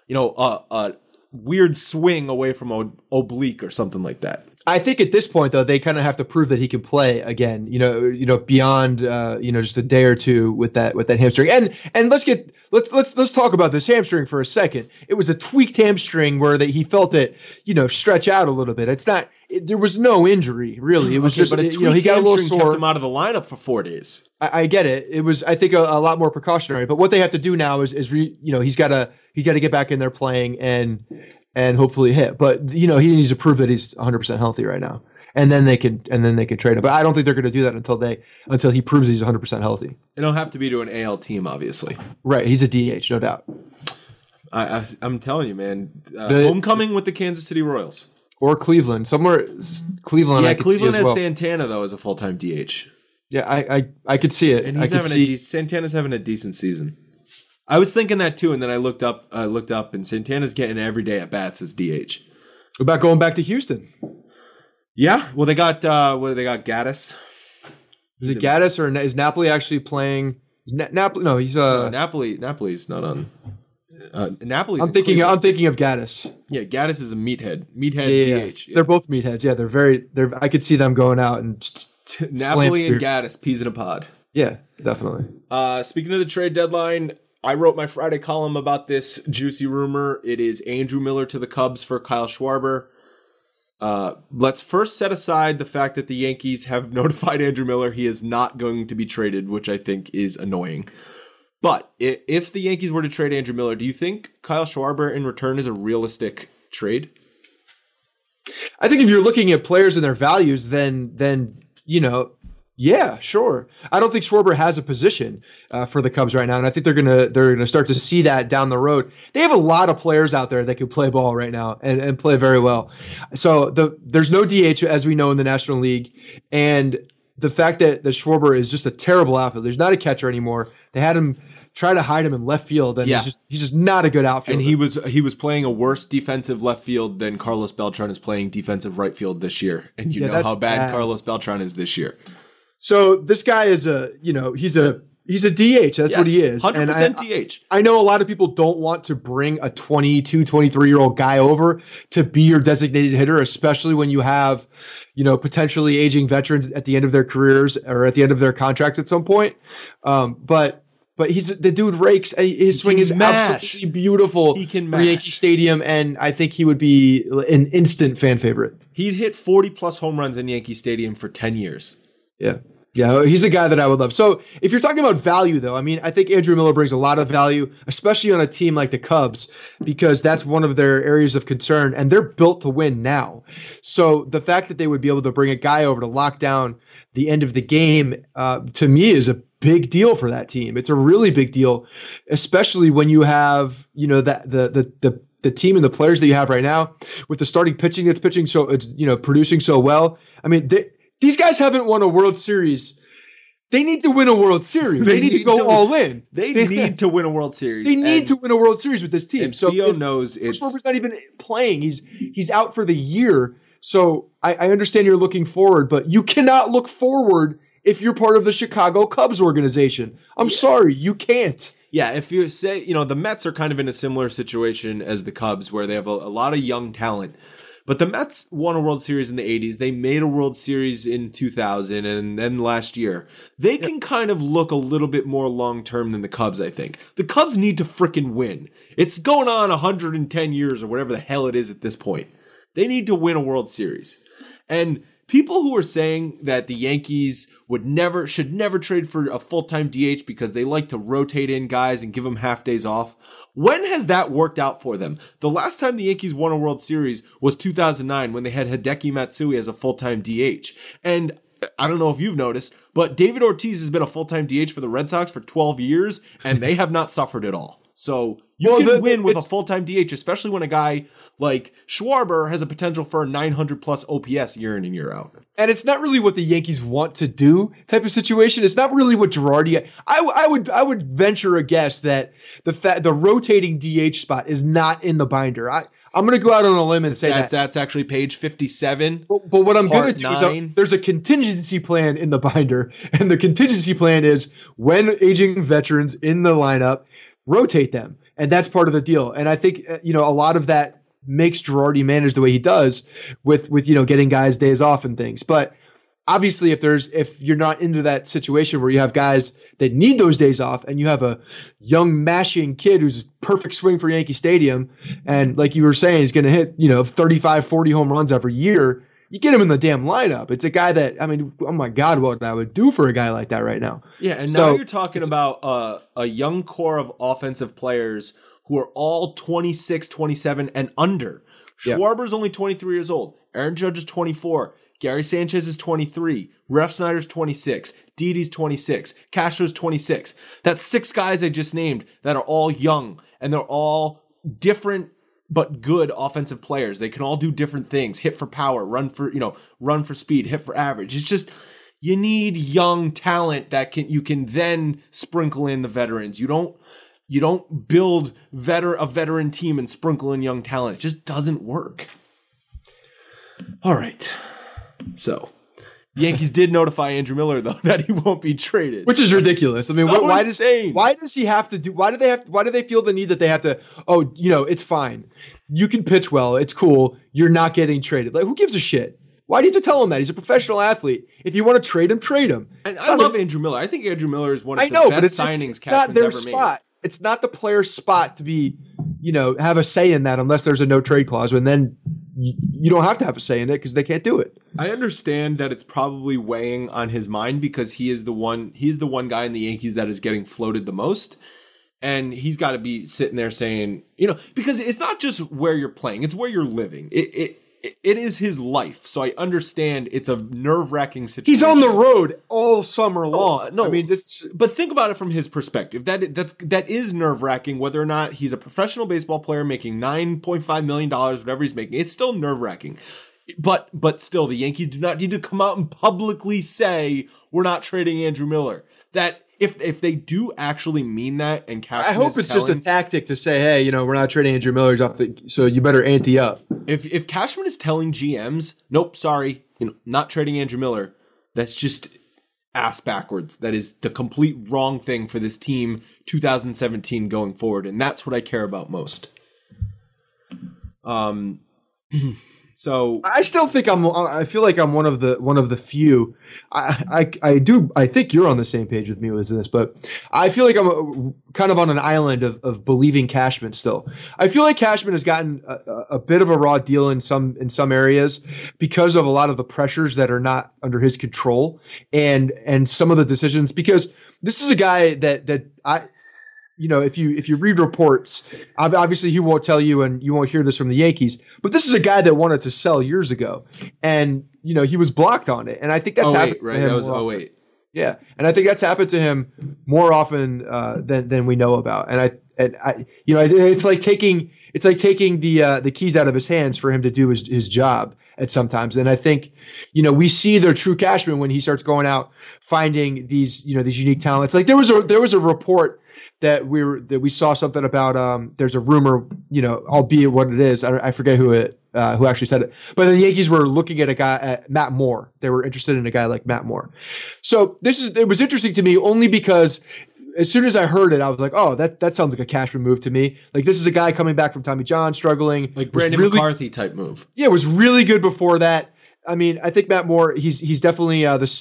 weird swing away from oblique or something like that. I think at this point, though, they kind of have to prove that he can play again. Beyond just a day or two with that hamstring. And let's talk about this hamstring for a second. It was a tweaked hamstring where he felt it stretch out a little bit. It's not. There was no injury really. It was just but he got a little sore. Kept him out of the lineup for 4 days. I get it. It was I think a lot more precautionary. But what they have to do now is he's got to get back in there playing and hopefully hit. But he needs to prove that he's 100% healthy right now, and then they can trade him. But I don't think they're going to do that until he proves he's 100% healthy. It'll have to be to an AL team, obviously. Right, he's a DH, no doubt. I'm telling you, man. Homecoming with the Kansas City Royals or Cleveland, somewhere. Cleveland, yeah, I could Cleveland see as well. has Santana though as a full-time DH. Yeah, I could see it. And he's Santana's having a decent season. I was thinking that too, and then I looked up, and Santana's getting every day at bats as DH. What about going back to Houston? Yeah, well, they got Gaddis. Is it Gaddis, or is Napoli actually playing? Napoli? No, he's Napoli's not on. Napoli's. I'm thinking of Gaddis. Yeah, Gaddis is a meathead. DH. Yeah. They're both meatheads. Yeah, they're. I could see them going out and Napoli and Gaddis, peas in a pod. Yeah, definitely. Speaking of the trade deadline, I wrote my Friday column about this juicy rumor. It is Andrew Miller to the Cubs for Kyle Schwarber. Let's first set aside the fact that the Yankees have notified Andrew Miller he is not going to be traded, which I think is annoying. But if the Yankees were to trade Andrew Miller, do you think Kyle Schwarber in return is a realistic trade? I think if you're looking at players and their values, then yeah, sure. I don't think Schwarber has a position for the Cubs right now, and I think they're gonna start to see that down the road. They have a lot of players out there that can play ball right now and play very well. So there's no DH, as we know, in the National League, and the fact that Schwarber is just a terrible outfielder. There's not a catcher anymore. They had him try to hide him in left field, and he's just not a good outfielder. And he was playing a worse defensive left field than Carlos Beltran is playing defensive right field this year. And you know how bad Carlos Beltran is this year. So this guy is he's a DH. That's what he is. 100% DH. I know a lot of people don't want to bring a 22, 23-year-old guy over to be your designated hitter, especially when you have, potentially aging veterans at the end of their careers or at the end of their contracts at some point. But the dude rakes. His swing is absolutely beautiful. He can for Yankee Stadium, and I think he would be an instant fan favorite. He'd hit 40+ home runs in Yankee Stadium for 10 years. Yeah, he's a guy that I would love. So if you're talking about value, though, I mean, I think Andrew Miller brings a lot of value, especially on a team like the Cubs, because that's one of their areas of concern, and they're built to win now. So the fact that they would be able to bring a guy over to lock down the end of the game, to me, is a big deal for that team. It's a really big deal, especially when you have, that the team and the players that you have right now with the starting pitching that's pitching so it's producing so well. I mean, these guys haven't won a World Series. They need to win a World Series. They need to go all in. They need to win a World Series. They need to win a World Series with this team. And so Theo knows Schwarber's not even playing. He's out for the year. So I understand you're looking forward, but you cannot look forward if you're part of the Chicago Cubs organization. I'm sorry, you can't. Yeah, if you say, the Mets are kind of in a similar situation as the Cubs, where they have a lot of young talent. But the Mets won a World Series in the 80s. They made a World Series in 2000 and then last year. They can kind of look a little bit more long-term than the Cubs, I think. The Cubs need to frickin' win. It's going on 110 years or whatever the hell it is at this point. They need to win a World Series. And people who are saying that the Yankees should never trade for a full-time DH because they like to rotate in guys and give them half days off. When has that worked out for them? The last time the Yankees won a World Series was 2009 when they had Hideki Matsui as a full-time DH. And I don't know if you've noticed, but David Ortiz has been a full-time DH for the Red Sox for 12 years, and they have not suffered at all. So you can win with a full-time DH, especially when a guy like Schwarber has a potential for a 900+ OPS year in and year out. And it's not really what the Yankees want to do type of situation. It's not really what Girardi. I would venture a guess that the rotating DH spot is not in the binder. I'm going to go out on a limb and say that's actually page 57. But what I'm going to do is there's a contingency plan in the binder, and the contingency plan is when aging veterans in the lineup, rotate them, and that's part of the deal. And I think a lot of that makes Girardi manage the way he does with getting guys days off and things. But obviously, if you're not into that situation where you have guys that need those days off, and you have a young mashing kid who's perfect swing for Yankee Stadium, and like you were saying, he's going to hit 35, 40 home runs every year, you get him in the damn lineup. It's a guy that, I mean, oh my God, what I would do for a guy like that right now. Yeah, and now you're talking about a young core of offensive players who are all 26, 27, and under. Schwarber's only 23 years old. Aaron Judge is 24. Gary Sanchez is 23. Ref Snyder's 26. Didi's 26. Castro's 26. That's 6 guys I just named that are all young, and they're all different but good offensive players. They can all do different things. Hit for power, run for speed, hit for average. It's just, You need young talent that you can then sprinkle in the veterans. You don't build a veteran team and sprinkle in young talent. It just doesn't work. All right. So, Yankees did notify Andrew Miller though that he won't be traded, which is ridiculous. I mean, why does he have to do? Why do they feel the need that they have to? Oh, it's fine. You can pitch well. It's cool. You're not getting traded. Like, who gives a shit? Why do you have to tell him that? He's a professional athlete. If you want to trade him, trade him. And I love Andrew Miller. I think Andrew Miller is one of the best signings Cashman's ever made. It's not the player's spot to be, have a say in that unless there's a no trade clause. And then you don't have to have a say in it because they can't do it. I understand that it's probably weighing on his mind because he's the one guy in the Yankees that is getting floated the most. And he's got to be sitting there saying, because it's not just where you're playing, it's where you're living. It is his life. So I understand it's a nerve-wracking situation. He's on the road all summer long. But think about it from his perspective. That is nerve-wracking whether or not he's a professional baseball player making $9.5 million, whatever he's making. It's still nerve-wracking. But still, the Yankees do not need to come out and publicly say, we're not trading Andrew Miller. That if they do actually mean that, and Cashman, I hope it's just a tactic to say, hey, we're not trading Andrew Miller so you better ante up. If Cashman is telling GMs, nope, sorry, not trading Andrew Miller, that's just ass backwards. That is the complete wrong thing for this team 2017 going forward, and that's what I care about most. So I still think I feel like I'm one of the few. I think you're on the same page with me with this, but I feel like I'm kind of on an island of believing Cashman still. I feel like Cashman has gotten a bit of a raw deal in some areas because of a lot of the pressures that are not under his control and some of the decisions, because this is a guy that I. If you read reports, obviously he won't tell you, and you won't hear this from the Yankees, but this is a guy that wanted to sell years ago, and he was blocked on it, and I think that's happened. Right, that was 2008. Yeah, and I think that's happened to him more often than we know about, and I it's like taking the keys out of his hands for him to do his job at sometimes, and I think we see the true Cashman when he starts going out finding these unique talents. Like there was a report that we saw something about. There's a rumor, albeit what it is, I forget who actually said it, but the Yankees were looking at a guy at Matt Moore. They were interested in a guy like Matt Moore. So it was interesting to me only because as soon as I heard it, I was like, oh, that sounds like a Cashman move to me. Like this is a guy coming back from Tommy John, struggling, like Brandon McCarthy type move. Yeah, it was really good before that. I mean, I think Matt Moore, he's definitely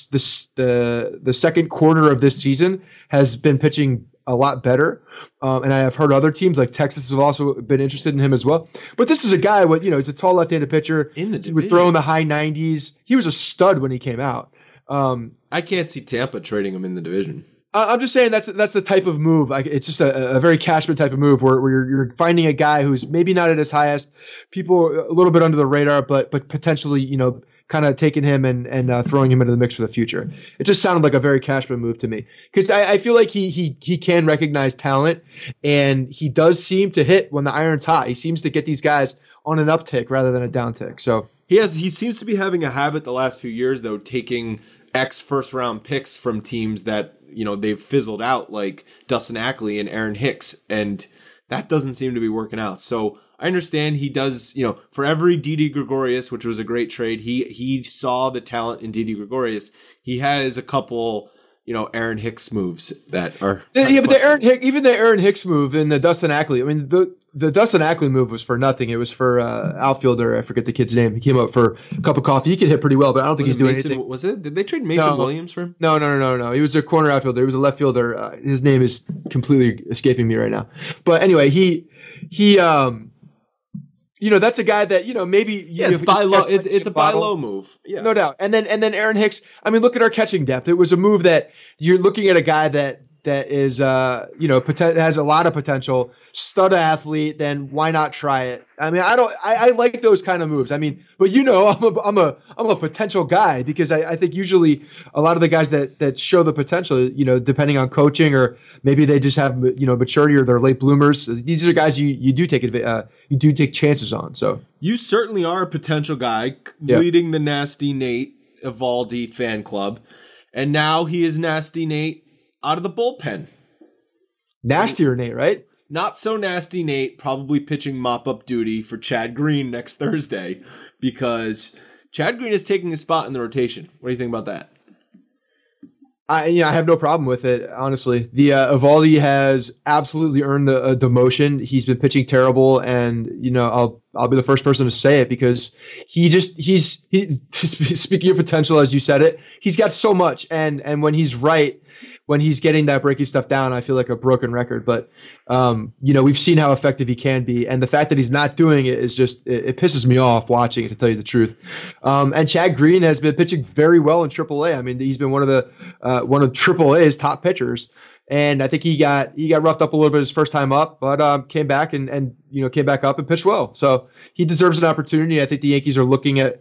the second quarter of this season has been pitching a lot better. And I have heard other teams like Texas have also been interested in him as well. But this is a guy with, he's a tall left-handed pitcher. In the division. He would throw in the high 90s. He was a stud when he came out. I can't see Tampa trading him in the division. I'm just saying that's the type of move. It's just a very Cashman type of move where you're finding a guy who's maybe not at his highest, people a little bit under the radar, but potentially, kind of taking him and throwing him into the mix for the future. It just sounded like a very Cashman move to me, because I feel like he can recognize talent, and he does seem to hit when the iron's hot. He seems to get these guys on an uptick rather than a downtick. So he seems to be having a habit the last few years, though, taking first round picks from teams that they've fizzled out, like Dustin Ackley and Aaron Hicks, and that doesn't seem to be working out. So I understand he does, for every Didi Gregorius, which was a great trade, he saw the talent in Didi Gregorius. He has a couple, Aaron Hicks moves that are. Yeah, but even the Aaron Hicks move and the Dustin Ackley, I mean, the Dustin Ackley move was for nothing. It was for outfielder, I forget the kid's name. He came up for a cup of coffee. He could hit pretty well, but I don't think he's doing anything. Was it? Did they trade Mason Williams for him? No. He was a corner outfielder. He was a left fielder. His name is completely escaping me right now. But anyway, he that's a guy that maybe it's buy low. It's a buy low move, yeah, no doubt. And then Aaron Hicks. I mean, look at our catching depth. It was a move that you're looking at a guy that is has a lot of potential, stud athlete. Then why not try it? I mean, I like those kind of moves. I mean, but I'm a potential guy, because I think usually a lot of the guys that show the potential, depending on coaching, or maybe they just have maturity, or they're late bloomers. These are guys you do take chances on. So you certainly are a potential guy, leading the nasty Nate Eovaldi fan club, and now he is Nasty Nate out of the bullpen. Nastier Nate, right? Not so nasty Nate, probably pitching mop-up duty for Chad Green next Thursday, because Chad Green is taking a spot in the rotation. What do you think about that? I have no problem with it, honestly. The Eovaldi has absolutely earned the demotion. He's been pitching terrible, and I'll be the first person to say it, because he's speaking of potential, as you said it, he's got so much, and when he's right, when he's getting that breaking stuff down, I feel like a broken record. But we've seen how effective he can be, and the fact that he's not doing it is just it pisses me off watching it, to tell you the truth. And Chad Green has been pitching very well in AAA. I mean, he's been one of AAA's top pitchers, and I think he got roughed up a little bit his first time up, but came back and came back up and pitched well. So he deserves an opportunity. I think the Yankees are looking at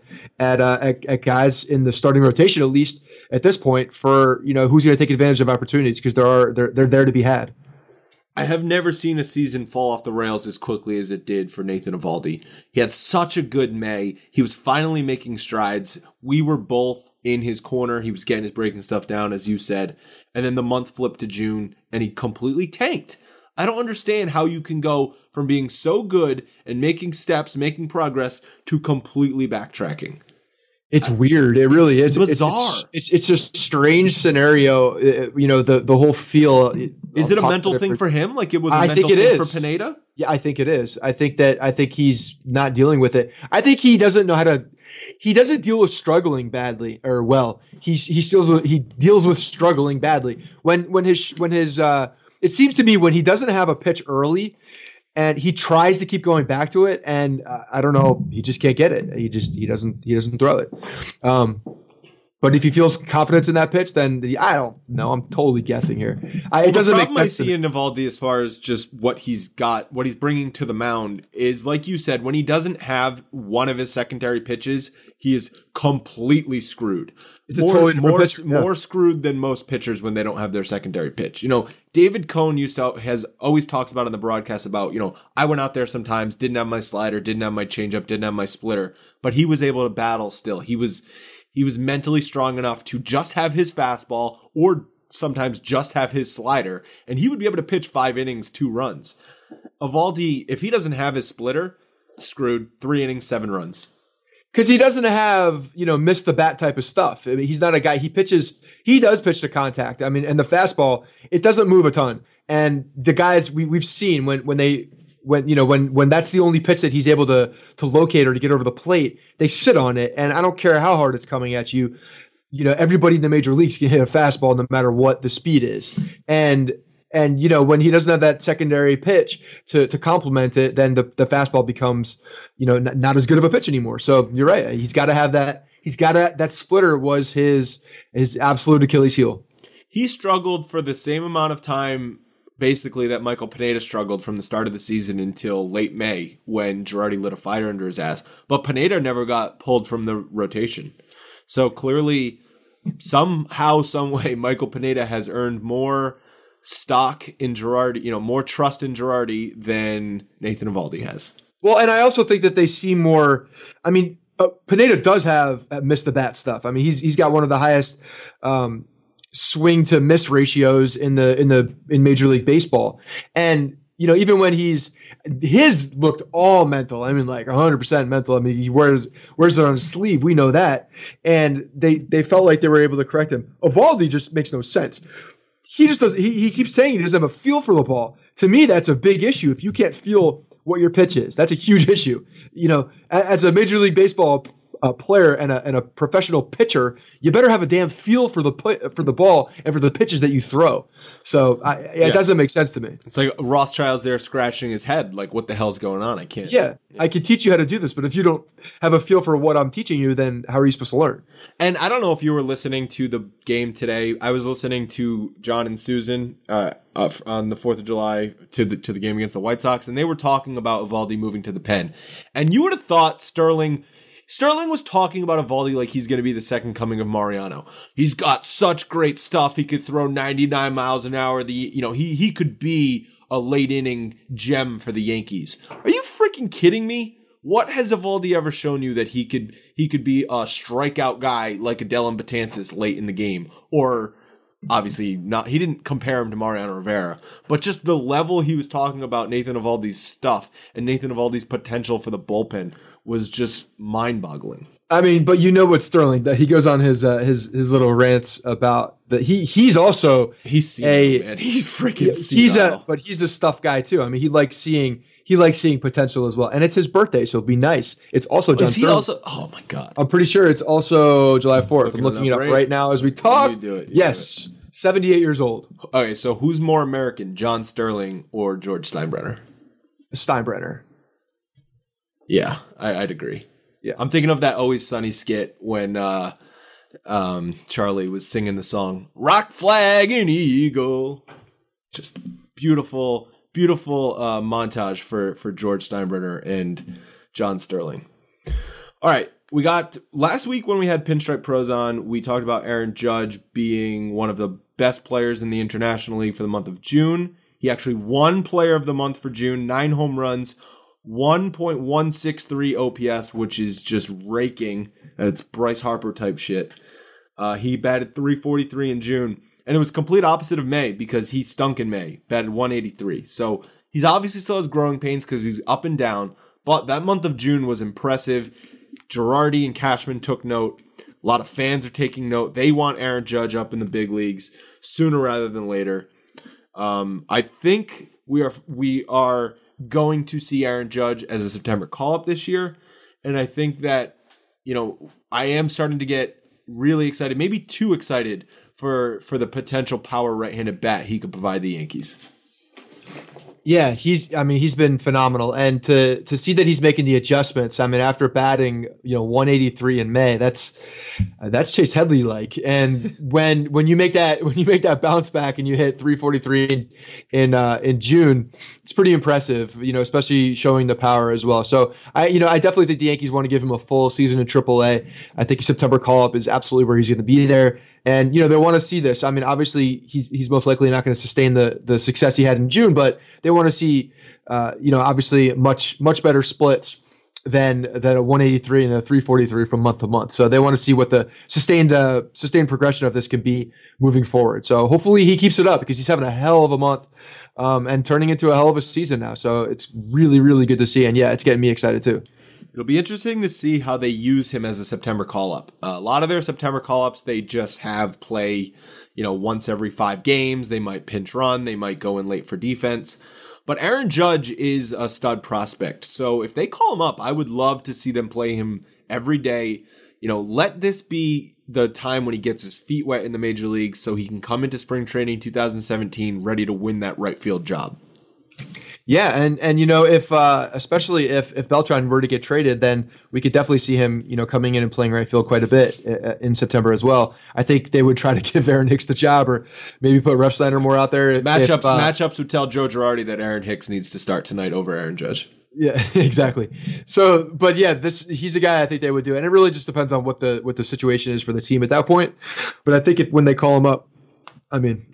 guys in the starting rotation, at least at this point, for who's going to take advantage of opportunities, because they're there to be had. I have never seen a season fall off the rails as quickly as it did for Nathan Eovaldi. He had such a good May. He was finally making strides. We were both in his corner. He was getting his breaking stuff down, as you said. And then the month flipped to June, and he completely tanked. I don't understand how you can go from being so good and making steps, making progress, to completely backtracking. It's weird. It really is. Bizarre. It's a strange scenario. The whole feel. Is it a mental thing for him? Like it was a mental thing for Pineda? Yeah, I think it is. I think he's not dealing with it. I think he doesn't know how to. He doesn't deal with struggling badly or well. He deals with struggling badly. When his it seems to me when he doesn't have a pitch early, and he tries to keep going back to it, and I don't know, he just can't get it. He doesn't throw it. But if he feels confidence in that pitch, then I don't know. I'm totally guessing here. It doesn't make sense. The problem I see in Eovaldi, as far as just what he's got, what he's bringing to the mound, is like you said, when he doesn't have one of his secondary pitches, he is completely screwed. It's more screwed than most pitchers when they don't have their secondary pitch. David Cohn has always talks about on the broadcast about, I went out there sometimes, didn't have my slider, didn't have my changeup, didn't have my splitter, but he was able to battle still. He was mentally strong enough to just have his fastball, or sometimes just have his slider, and he would be able to pitch 5 innings, 2 runs. Eovaldi, if he doesn't have his splitter, screwed. 3 innings, 7 runs. Because he doesn't have, miss the bat type of stuff. I mean, he's not a guy. He does pitch to contact. I mean, and the fastball, it doesn't move a ton. And the guys we've seen when that's the only pitch that he's able to locate or to get over the plate, they sit on it. And I don't care how hard it's coming at you. Everybody in the major leagues can hit a fastball no matter what the speed is. And when he doesn't have that secondary pitch to complement it, then the fastball becomes, not as good of a pitch anymore. So you're right. He's got to have that. That splitter was his absolute Achilles heel. He struggled for the same amount of time, basically, that Michael Pineda struggled from the start of the season until late May, when Girardi lit a fire under his ass. But Pineda never got pulled from the rotation. So clearly, somehow, some way, Michael Pineda has earned more stock in Girardi, more trust in Girardi than Nathan Eovaldi has. Well, and I also think that they see more. I mean, Pineda does have miss the bat stuff. I mean, he's got one of the highest swing to miss ratios in Major League Baseball, and even when his looked all mental. I mean, like 100% mental. I mean, he wears it on his sleeve. We know that, and they felt like they were able to correct him. Eovaldi just makes no sense. He just does. He keeps saying he doesn't have a feel for the ball. To me, that's a big issue. If you can't feel what your pitch is, that's a huge issue. As a Major League Baseball player and a professional pitcher, you better have a damn feel for the ball and for the pitches that you throw. So it doesn't make sense to me. It's like Rothschild's there scratching his head, like, what the hell's going on? I can't. Yeah, I can teach you how to do this, but if you don't have a feel for what I'm teaching you, then how are you supposed to learn? And I don't know if you were listening to the game today. I was listening to John and Susan on the 4th of July to the game against the White Sox, and they were talking about Eovaldi moving to the pen. And you would have thought Sterling was talking about Eovaldi like he's going to be the second coming of Mariano. He's got such great stuff. He could throw 99 miles an hour. He could be a late inning gem for the Yankees. Are you freaking kidding me? What has Eovaldi ever shown you that he could be a strikeout guy like a Dylan Betances late in the game? Or obviously not. He didn't compare him to Mariano Rivera, but just the level he was talking about Nathan Eovaldi's stuff and Nathan Eovaldi's potential for the bullpen was just mind-boggling. I mean, but you know what Sterling, that he goes on his little rants about that he's also he's freaking but he's a stuff guy too. I mean, he likes seeing potential as well, and it's his birthday, so it'd be nice. It's also John Sterling. Oh my God! I'm pretty sure it's also July 4th. I'm looking it up right now as we talk. You do it. Yes, 78 years old. Okay, so who's more American, John Sterling or George Steinbrenner? Steinbrenner. Yeah, I'd agree. Yeah, I'm thinking of that Always Sunny skit when Charlie was singing the song "Rock Flag and Eagle." Just beautiful montage for George Steinbrenner and John Sterling. All right, we got last week when we had Pinstripe Pros on, we talked about Aaron Judge being one of the best players in the International League for the month of June. He actually won Player of the Month for June, 9 home runs, 1.163 OPS, which is just raking. It's Bryce Harper type shit. He batted .343 in June. And it was complete opposite of May because he stunk in May, batted .183. So he's obviously still has growing pains because he's up and down. But that month of June was impressive. Girardi and Cashman took note. A lot of fans are taking note. They want Aaron Judge up in the big leagues sooner rather than later. I think we are going to see Aaron Judge as a September call-up this year. And I think that, I am starting to get really excited, maybe too excited for the potential power right-handed bat he could provide the Yankees. Yeah, he's been phenomenal, and to see that he's making the adjustments. I mean, after batting 183 in May, that's Chase Headley like. And when you make that bounce back and you hit 343 in June, it's pretty impressive. Especially showing the power as well. So I definitely think the Yankees want to give him a full season in AAA. I think September call up is absolutely where he's going to be there. And, they want to see this. I mean, obviously, he's most likely not going to sustain the success he had in June, but they want to see, obviously much better splits than a 183 and a 343 from month to month. So they want to see what the sustained progression of this can be moving forward. So hopefully he keeps it up because he's having a hell of a month and turning into a hell of a season now. So it's really, really good to see. And, yeah, it's getting me excited too. It'll be interesting to see how they use him as a September call-up. A lot of their September call-ups, they just have play, once every 5 games. They might pinch run. They might go in late for defense. But Aaron Judge is a stud prospect. So if they call him up, I would love to see them play him every day. Let this be the time when he gets his feet wet in the major leagues so he can come into spring training 2017 ready to win that right field job. Yeah, and if especially if Beltran were to get traded, then we could definitely see him coming in and playing right field quite a bit in September as well. I think they would try to give Aaron Hicks the job, or maybe put Refsnyder more out there. Matchups would tell Joe Girardi that Aaron Hicks needs to start tonight over Aaron Judge. Yeah, exactly. So, but yeah, he's a guy I think they would do, and it really just depends on what the situation is for the team at that point. But I think when they call him up. I mean,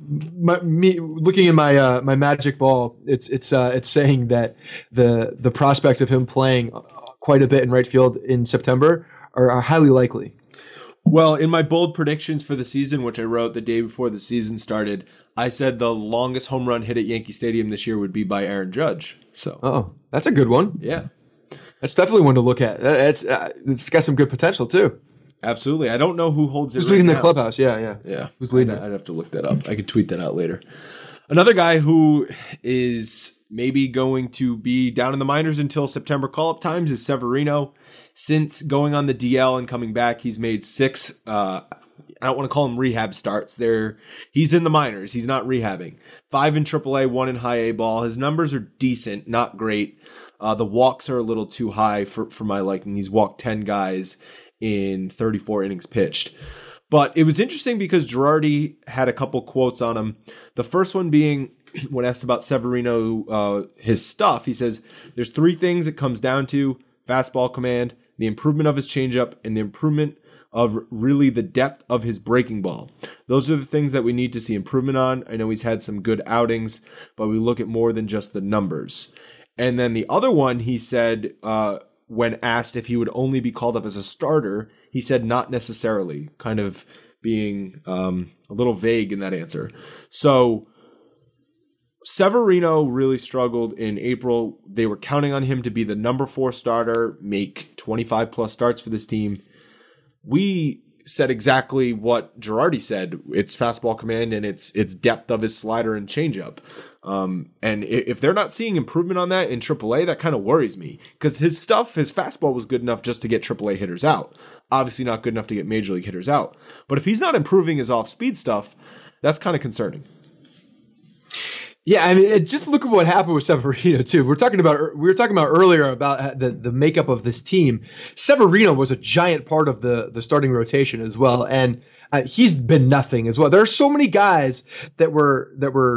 me looking in my magic ball, it's saying that the prospects of him playing quite a bit in right field in September are highly likely. Well, in my bold predictions for the season, which I wrote the day before the season started, I said the longest home run hit at Yankee Stadium this year would be by Aaron Judge. So, that's a good one. Yeah, that's definitely one to look at. It's got some good potential too. Absolutely. I don't know who holds it Who's leading the clubhouse? Yeah. Who's leading it? I'd have to look that up. I could tweet that out later. Another guy who is maybe going to be down in the minors until September call-up times is Severino. Since going on the DL and coming back, he's made 6, I don't want to call them rehab starts. He's in the minors. He's not rehabbing. 5 in AAA, 1 in high A ball. His numbers are decent, not great. The walks are a little too high for my liking. He's walked 10 guys in 34 innings pitched. But it was interesting because Girardi had a couple quotes on him. The first one being, when asked about Severino, his stuff, he says, there's 3 things it comes down to: fastball command, the improvement of his changeup, and the improvement of really the depth of his breaking ball. Those are the things that we need to see improvement on. I know he's had some good outings, but we look at more than just the numbers. And then the other one, he said, when asked if he would only be called up as a starter, he said not necessarily, kind of being a little vague in that answer. So Severino really struggled in April. They were counting on him to be the number 4 starter, make 25 plus starts for this team. We said exactly what Girardi said. It's fastball command and it's depth of his slider and changeup. And if they're not seeing improvement on that in AAA, that kind of worries me, because his fastball was good enough just to get AAA hitters out. Obviously not good enough to get major league hitters out. But if he's not improving his off-speed stuff, that's kind of concerning. Yeah, I mean, just look at what happened with Severino too. We were talking about earlier about the makeup of this team. Severino was a giant part of the starting rotation as well, and he's been nothing as well. There are so many guys that were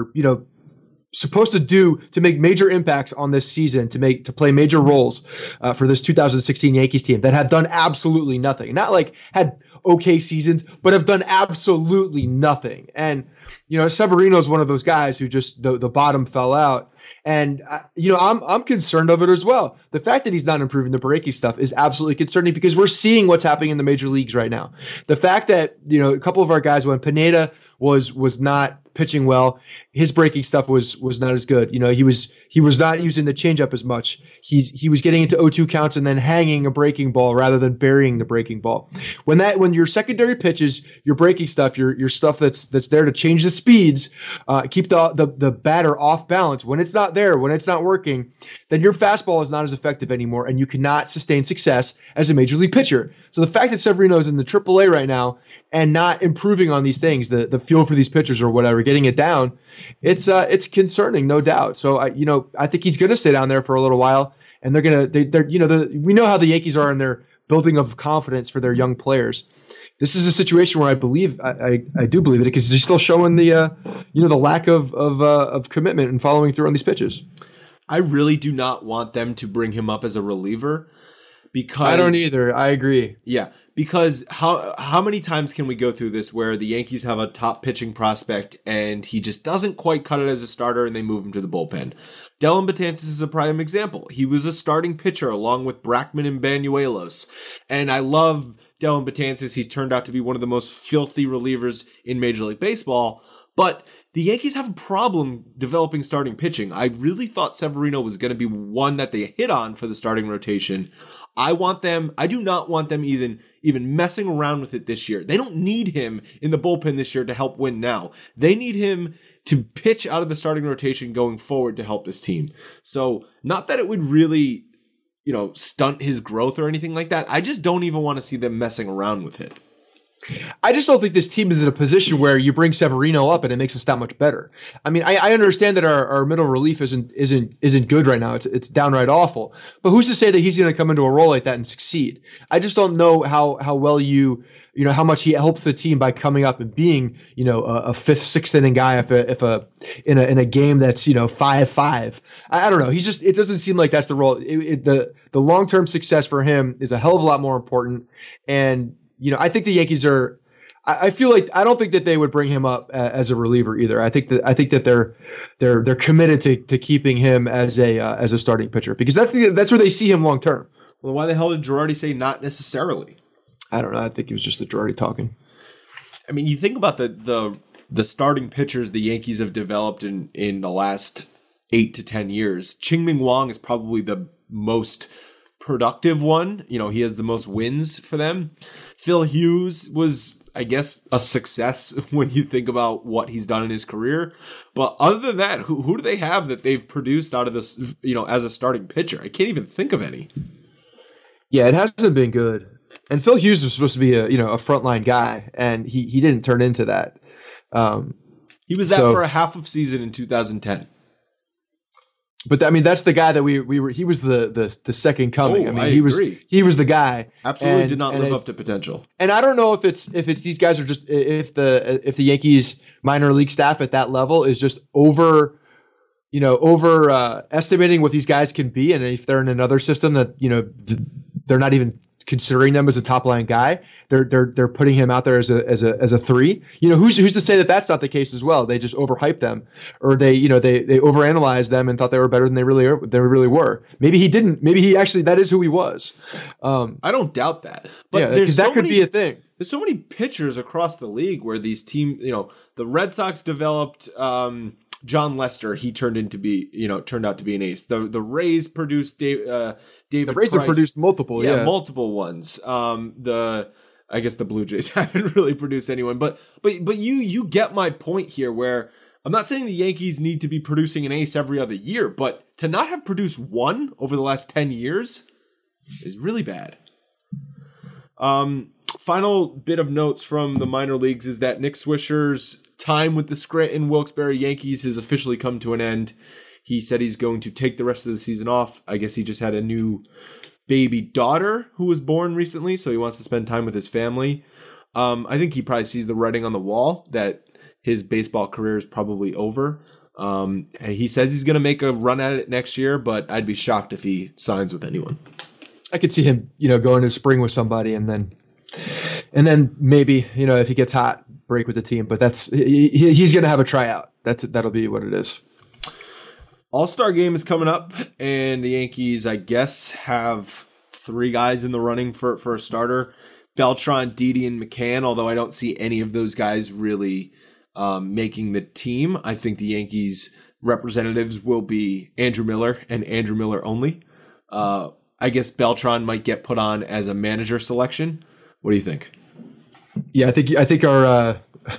supposed to make major impacts on this season, to play major roles for this 2016 Yankees team that have done absolutely nothing. Not like had okay seasons, but have done absolutely nothing. And Severino is one of those guys who just the bottom fell out. And I'm concerned of it as well. The fact that he's not improving the breaking stuff is absolutely concerning, because we're seeing what's happening in the major leagues right now. The fact that a couple of our guys, when Pineda was not pitching well, his breaking stuff was not as good. He was not using the changeup as much. He was getting into 0-2 counts and then hanging a breaking ball rather than burying the breaking ball. When your secondary pitches, your breaking stuff, your stuff that's there to change the speeds, keep the batter off balance. When it's not there, when it's not working, then your fastball is not as effective anymore, and you cannot sustain success as a major league pitcher. So the fact that Severino is in the AAA right now and not improving on these things, the feel for these pitchers or whatever, getting it down, it's concerning, no doubt. So I think he's going to stay down there for a little while, and we know how the Yankees are in their building of confidence for their young players. This is a situation where I do believe it, because he's still showing the lack of commitment and following through on these pitches. I really do not want them to bring him up as a reliever, because I don't either. I agree. Yeah. Because how many times can we go through this where the Yankees have a top pitching prospect and he just doesn't quite cut it as a starter and they move him to the bullpen? Dellin Betances is a prime example. He was a starting pitcher along with Brackman and Banuelos. And I love Dellin Betances. He's turned out to be one of the most filthy relievers in Major League Baseball. But the Yankees have a problem developing starting pitching. I really thought Severino was going to be one that they hit on for the starting rotation. I do not want them even messing around with it this year. They don't need him in the bullpen this year to help win now. They need him to pitch out of the starting rotation going forward to help this team. So not that it would really, stunt his growth or anything like that. I just don't even want to see them messing around with it. I just don't think this team is in a position where you bring Severino up and it makes us that much better. I mean, I understand that our middle relief isn't good right now. It's downright awful. But who's to say that he's going to come into a role like that and succeed? I just don't know how well how much he helps the team by coming up and being a 5th, 6th inning guy in a game that's 5-5. I don't know. It doesn't seem like that's the role. The long-term success for him is a hell of a lot more important. And I think the Yankees are. I feel like I don't think that they would bring him up as a reliever either. I think that they're committed to keeping him as a starting pitcher, because that's where they see him long term. Well, why the hell did Girardi say not necessarily? I don't know. I think it was just the Girardi talking. I mean, you think about the starting pitchers the Yankees have developed in the last 8 to 10 years. Ching-Ming Wang is probably the most productive one. He has the most wins for them. Phil Hughes was, I guess, a success when you think about what he's done in his career. But other than that, who do they have that they've produced out of this, as a starting pitcher? I can't even think of any. Yeah, it hasn't been good. And Phil Hughes was supposed to be a frontline guy, and he didn't turn into that. He was that for a half of season in 2010. But I mean, that's the guy that we were. He was the second coming. I agree. He was the guy. Absolutely did not live up to potential. And I don't know if it's these guys are just if the Yankees minor league staff at that level is just estimating what these guys can be, and if they're in another system that they're not even considering them as a top line guy. They're putting him out there as a 3. Who's to say that that's not the case as well? They just overhyped them, or they overanalyzed them and thought they were better than they really were. Maybe he didn't. Maybe he actually, that is who he was. I don't doubt that. But because that could be a thing. There's so many pitchers across the league where these teams, the Red Sox developed John Lester. He turned out to be an ace. The Rays produced David The Rays Price. have produced multiple, multiple ones. I guess the Blue Jays haven't really produced anyone, but you get my point here, where I'm not saying the Yankees need to be producing an ace every other year, but to not have produced one over the last 10 years is really bad. Final bit of notes from the minor leagues is that Nick Swisher's time with the Scranton Wilkes-Barre Yankees has officially come to an end. He said he's going to take the rest of the season off. I guess he just had a new baby daughter who was born recently, so he wants to spend time with his family. I think he probably sees the writing on the wall that his baseball career is probably over. He says he's going to make a run at it next year, but I'd be shocked if he signs with anyone. I could see him, going to spring with somebody and then maybe, if he gets hot, break with the team. But he's going to have a tryout. That'll be what it is. All-Star game is coming up, and the Yankees, I guess, have 3 guys in the running for a starter. Beltran, Didi, and McCann, although I don't see any of those guys really making the team. I think the Yankees representatives will be Andrew Miller and Andrew Miller only. I guess Beltran might get put on as a manager selection. What do you think? Yeah, I think our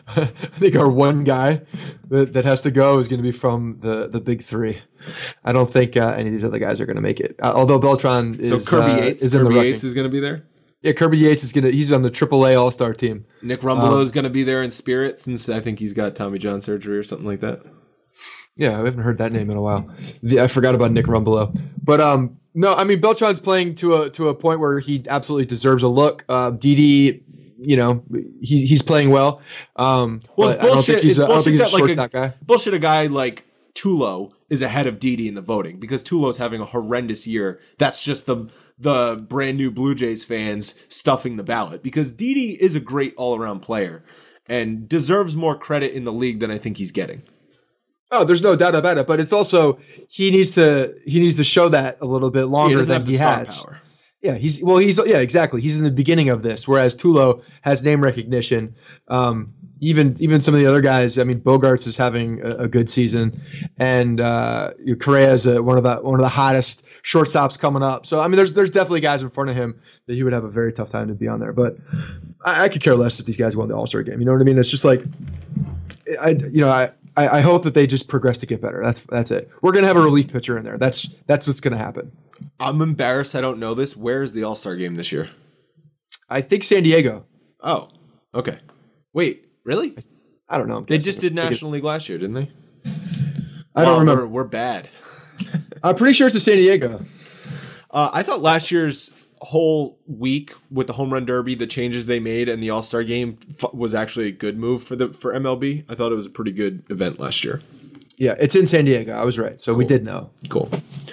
our one guy that has to go is going to be from the big 3. I don't think any of these other guys are going to make it. Although Beltran is Kirby Yates. Kirby Yates is going to be there. Yeah, Kirby Yates he's on the AAA All-Star team. Nick Rumbelow is going to be there in spirit, since I think he's got Tommy John surgery or something like that. Yeah, I haven't heard that name in a while. I forgot about Nick Rumbelow. But no, I mean, Beltran's playing to a point where he absolutely deserves a look. Didi, he's playing well. Well, it's bullshit. I don't think he's a shortstop guy. Bullshit. A guy like Tulo is ahead of Didi in the voting because Tulo's having a horrendous year. That's just the brand new Blue Jays fans stuffing the ballot, because Didi is a great all around player and deserves more credit in the league than I think he's getting. Oh, there's no doubt about it. But it's also he needs to show that a little bit longer than he has. Power. Yeah, exactly. He's in the beginning of this, whereas Tulo has name recognition. Even some of the other guys. I mean, Bogarts is having a good season, and Correa is one of the hottest shortstops coming up. So I mean, there's definitely guys in front of him that he would have a very tough time to be on there. But I could care less if these guys won the All-Star game. You know what I mean? It's just like I hope that they just progress to get better. That's it. We're gonna have a relief pitcher in there. That's what's gonna happen. I'm embarrassed I don't know this. Where is the All-Star game this year? I think San Diego. Oh, okay. Wait, really? I don't know. They just did National League last year, didn't they? I don't remember. We're bad. I'm pretty sure it's in San Diego. I thought last year's whole week with the Home Run Derby, the changes they made, and the All-Star game was actually a good move for MLB. I thought it was a pretty good event last year. Yeah, it's in San Diego. I was right. So cool. We did know. Cool.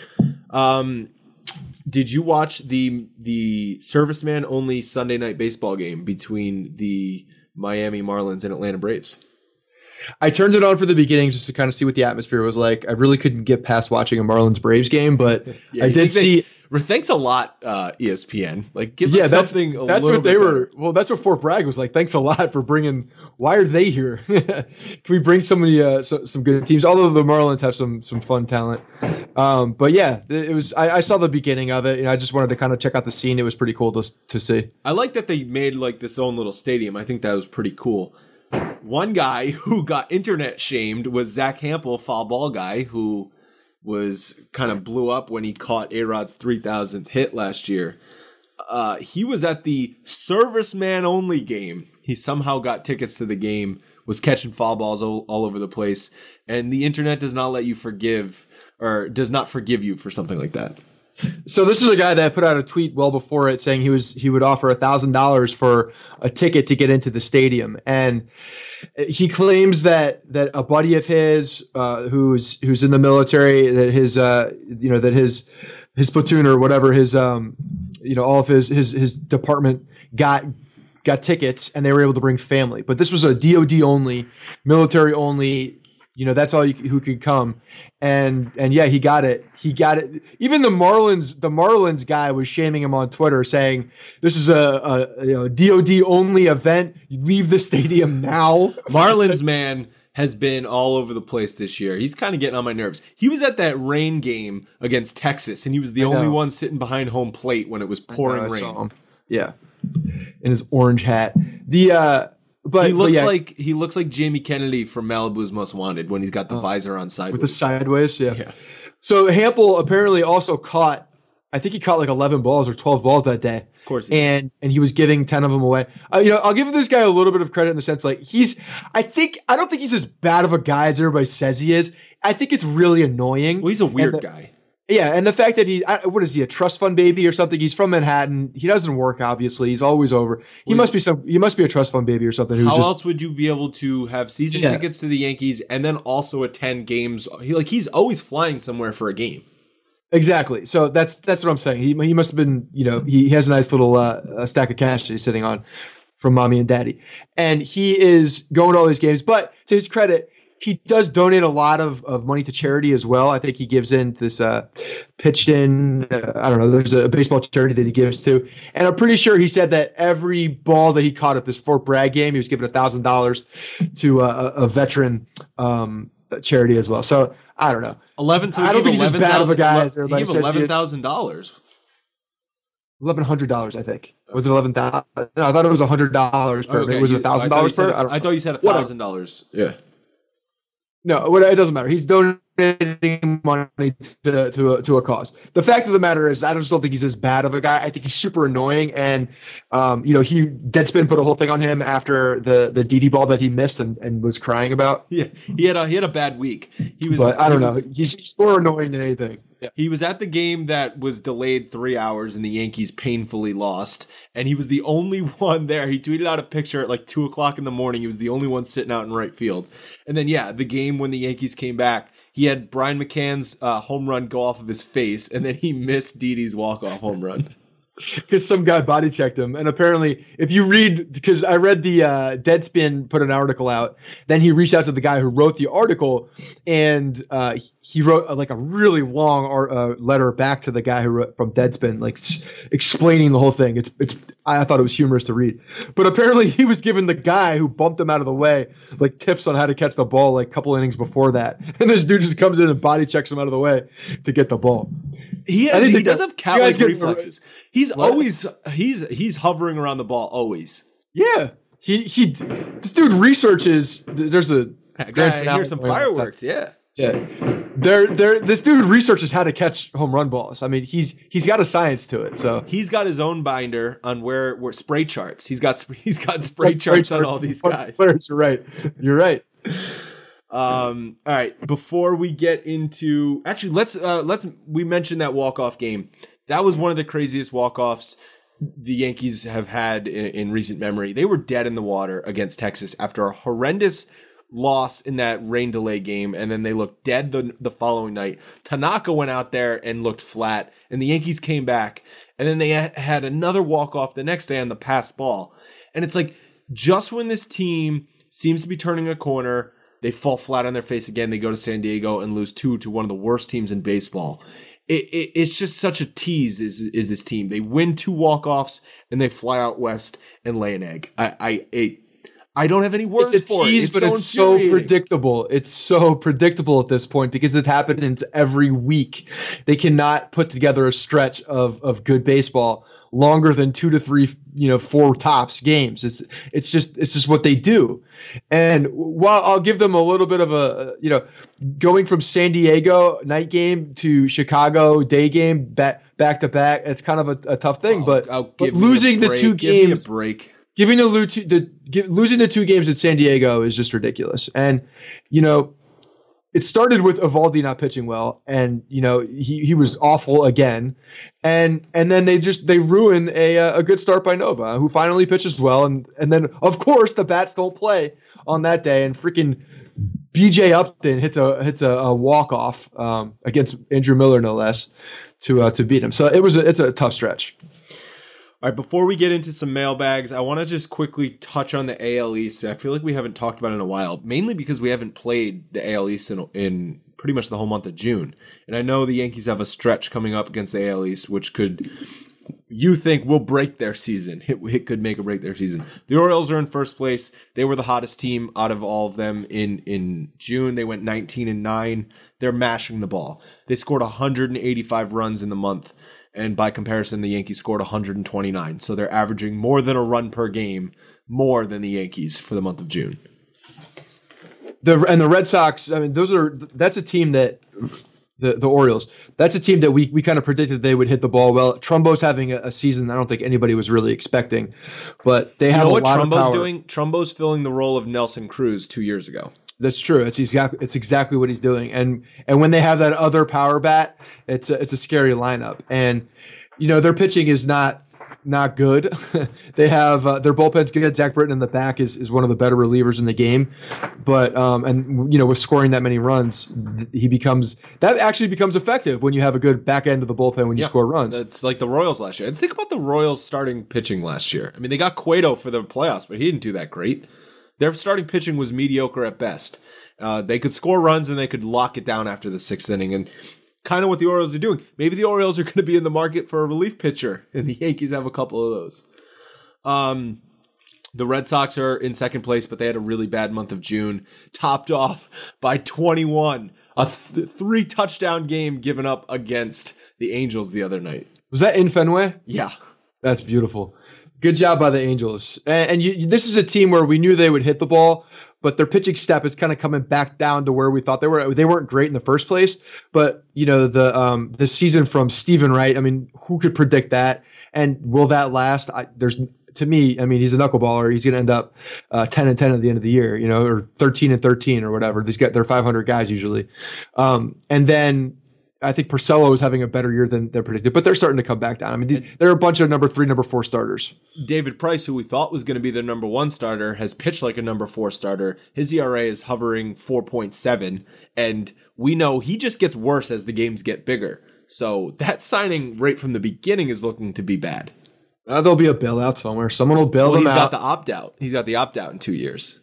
Did you watch the serviceman only Sunday night baseball game between the Miami Marlins and Atlanta Braves? I turned it on for the beginning just to kind of see what the atmosphere was like. I really couldn't get past watching a Marlins Braves game, but I did see. Thanks a lot, ESPN. Like, give us something. That's what they were. Well, that's what Fort Bragg was like. Thanks a lot for bringing. Why are they here? Can we bring somebody some good teams? Although the Marlins have some fun talent. But yeah, it was. I saw the beginning of it. I just wanted to kind of check out the scene. It was pretty cool to see. I like that they made like this own little stadium. I think that was pretty cool. One guy who got internet shamed was Zach Hampel, foul ball guy, who was kind of blew up when he caught A-Rod's 3,000th hit last year. He was at the serviceman only game. He somehow got tickets to the game, was catching foul balls all over the place, and the internet does not let you forgive, or does not forgive you for something like that. So this is a guy that put out a tweet well before it saying he would offer $1,000 for a ticket to get into the stadium, and he claims that a buddy of his who's in the military, that his his platoon or whatever, his all of his department got tickets, and they were able to bring family. But this was a DoD only, military only. That's all who could come. And yeah, he got it. Even the Marlins guy was shaming him on Twitter, saying this is a DoD only event. You leave the stadium now. Marlins man has been all over the place this year. He's kind of getting on my nerves. He was at that rain game against Texas, and he was the only one sitting behind home plate when it was pouring rain. Saw him. Yeah, in his orange hat. But he looks like Jamie Kennedy from Malibu's Most Wanted when he's got the visor on sideways. With the sideways, yeah. So Hampel apparently also caught, I think he caught like 11 balls or 12 balls that day. Of course. And he was giving 10 of them away. I'll give this guy a little bit of credit in the sense like I don't think he's as bad of a guy as everybody says he is. I think it's really annoying. Well, he's a weird guy. Yeah, and the fact that what is he, a trust fund baby or something? He's from Manhattan. He doesn't work, obviously. He's always over. He must be a trust fund baby or something. How else would you be able to have season tickets to the Yankees and then also attend games? He's always flying somewhere for a game. Exactly. So that's what I'm saying. He must have been, he has a nice little stack of cash that he's sitting on from mommy and daddy. And he is going to all these games. But to his credit, he does donate a lot of money to charity as well. I think he gives in this pitched in, I don't know, there's a baseball charity that he gives to. And I'm pretty sure he said that every ball that he caught at this Fort Bragg game, he was giving $1,000 to a veteran charity as well. So I don't know. I don't think he's as bad of a guy as everybody says. $11,000. $1,100, I think. Was it $11,000? No, I thought it was $100 per. Okay, was it $1,000 per? I thought you said $1,000. Yeah. No, it doesn't matter. He's donating money to a cause. The fact of the matter is, I just don't think he's as bad of a guy. I think he's super annoying, and Deadspin put a whole thing on him after the Didi ball that he missed and was crying about. Yeah, he had a bad week. But I don't know. He's more annoying than anything. Yeah. He was at the game that was delayed 3 hours and the Yankees painfully lost. And he was the only one there. He tweeted out a picture at like 2 o'clock in the morning. He was the only one sitting out in right field. And then, the game when the Yankees came back, he had Brian McCann's home run go off of his face. And then he missed Didi's walk-off home run. Because some guy body checked him. And apparently, if you read, because I read the Deadspin put an article out, then he reached out to the guy who wrote the article, and he wrote a really long letter back to the guy who wrote from Deadspin, explaining the whole thing. I thought it was humorous to read. But apparently he was giving the guy who bumped him out of the way tips on how to catch the ball a couple innings before that. And this dude just comes in and body checks him out of the way to get the ball. He does have cat-like reflexes. He's hovering around the ball always. Yeah. This dude researches. There's a grand finale. Here's some fireworks. Yeah. Yeah. This dude researches how to catch home run balls. I mean, he's got a science to it. So he's got his own binder on where spray charts. He's got spray charts on all these guys. You're right. All right. Before we get into, actually, we mentioned that walk-off game. That was one of the craziest walk-offs the Yankees have had in recent memory. They were dead in the water against Texas after a horrendous loss in that rain delay game, and then they looked dead the following night. Tanaka went out there and looked flat, and the Yankees came back, and then they had another walk-off the next day on the passed ball. And it's just when this team seems to be turning a corner, they fall flat on their face again. They go to San Diego and lose 2 to one of the worst teams in baseball. It's just such a tease is this team. They win 2 walk-offs, and they fly out west and lay an egg. I don't have any words for it. It's so predictable. It's so predictable at this point because it happens every week. They cannot put together a stretch of good baseball longer than 2 to 3, 4 tops games. It's just what they do. And while I'll give them a little bit of a, going from San Diego night game to Chicago day game back to back, it's kind of a tough thing. But losing the 2 games, losing the 2 games at San Diego is just ridiculous. And it started with Eovaldi not pitching well, and he was awful again, and then they ruin a good start by Nova, who finally pitches well, and then of course the bats don't play on that day, and freaking BJ Upton hits a walk off against Andrew Miller no less to beat him. So it's a tough stretch. All right, before we get into some mailbags, I want to just quickly touch on the AL East. I feel like we haven't talked about it in a while, mainly because we haven't played the AL East in pretty much the whole month of June. And I know the Yankees have a stretch coming up against the AL East, which you think will break their season. It could make or break their season. The Orioles are in first place. They were the hottest team out of all of them in June. They went 19-9. They're mashing the ball. They scored 185 runs in the month. And by comparison, the Yankees scored 129. So they're averaging more than a run per game, more than the Yankees for the month of June. The Red Sox, I mean, that's a team that the Orioles, that's a team that we kind of predicted they would hit the ball well. Trumbo's having a season I don't think anybody was really expecting, but they have a lot of power. You know what Trumbo's doing? Trumbo's filling the role of Nelson Cruz 2 years ago. That's true. It's exactly what he's doing. And when they have that other power bat, it's a scary lineup. And their pitching is not good. They have their bullpen's good. Zach Britton in the back is one of the better relievers in the game. But with scoring that many runs, that actually becomes effective when you have a good back end of the bullpen when you score runs. It's like the Royals last year. And think about the Royals starting pitching last year. I mean, they got Cueto for the playoffs, but he didn't do that great. Their starting pitching was mediocre at best. They could score runs and they could lock it down after the sixth inning. And kind of what the Orioles are doing. Maybe the Orioles are going to be in the market for a relief pitcher, and the Yankees have a couple of those. The Red Sox are in second place, but they had a really bad month of June, topped off by 21. A 3-touchdown game given up against the Angels the other night. Was that in Fenway? Yeah. That's beautiful. Good job by the Angels. And this is a team where we knew they would hit the ball, but their pitching step is kind of coming back down to where we thought they were. They weren't great in the first place, but the season from Stephen Wright, I mean, who could predict that? And will that last? To me, I mean, he's a knuckleballer. He's going to end up 10-10 at the end of the year, or 13-13 or whatever. They're 500 guys usually. And then I think Porcello is having a better year than they're predicted, but they're starting to come back down. I mean, there are a bunch of number 3, number 4 starters. David Price, who we thought was going to be the number 1 starter, has pitched like a number 4 starter. His ERA is hovering 4.7, and we know he just gets worse as the games get bigger. So that signing right from the beginning is looking to be bad. There'll be a bailout somewhere. Someone will bail them out. He's got the opt-out. He's got the opt-out in 2 years.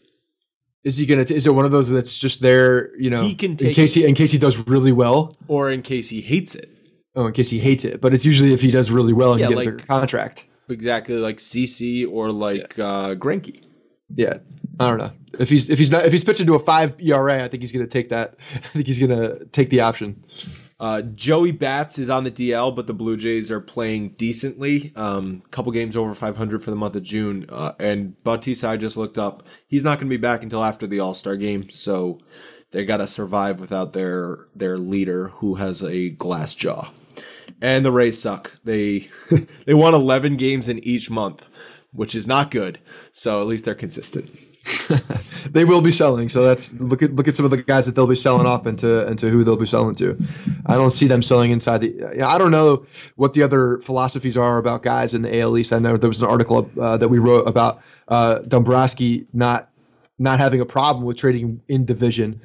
Is it one of those that's just there, he can take in case he does really well? Or in case he hates it. Oh, in case he hates it. But it's usually if he does really well and you get a bigger contract. Exactly, like CC or like Greinke. Yeah. I don't know. If he's pitching to a 5 ERA, I think he's gonna take that. I think he's gonna take the option. Joey Bats is on the DL, but the Blue Jays are playing decently. Couple games over 500 for the month of June. And Bautista, I just looked up. He's not going to be back until after the All-Star game, so they got to survive without their leader, who has a glass jaw. And the Rays suck. They won 11 games in each month, which is not good. So at least they're consistent. They will be selling, so that's look at some of the guys that they'll be selling off into who they'll be selling to. I don't see them selling inside the. I don't know what the other philosophies are about guys in the AL East. I know there was an article that we wrote about Dombrowski not having a problem with trading in division.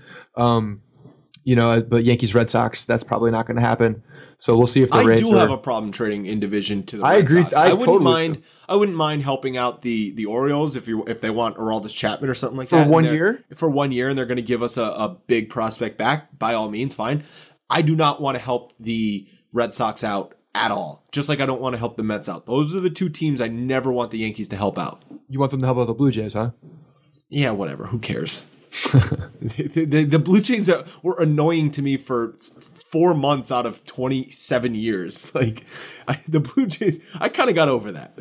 But Yankees Red Sox, that's probably not going to happen. So we'll see if the Rays have a problem trading in division to the Red Sox. I wouldn't mind helping out the Orioles if they want Aroldis Chapman or something like that. For 1 year? For 1 year, and they're going to give us a big prospect back, by all means, fine. I do not want to help the Red Sox out at all. Just like I don't want to help the Mets out. Those are the two teams I never want the Yankees to help out. You want them to help out the Blue Jays, huh? Yeah, whatever. Who cares? the Blue Jays were annoying to me for 4 months out of 27 years. The Blue Jays, I kind of got over that.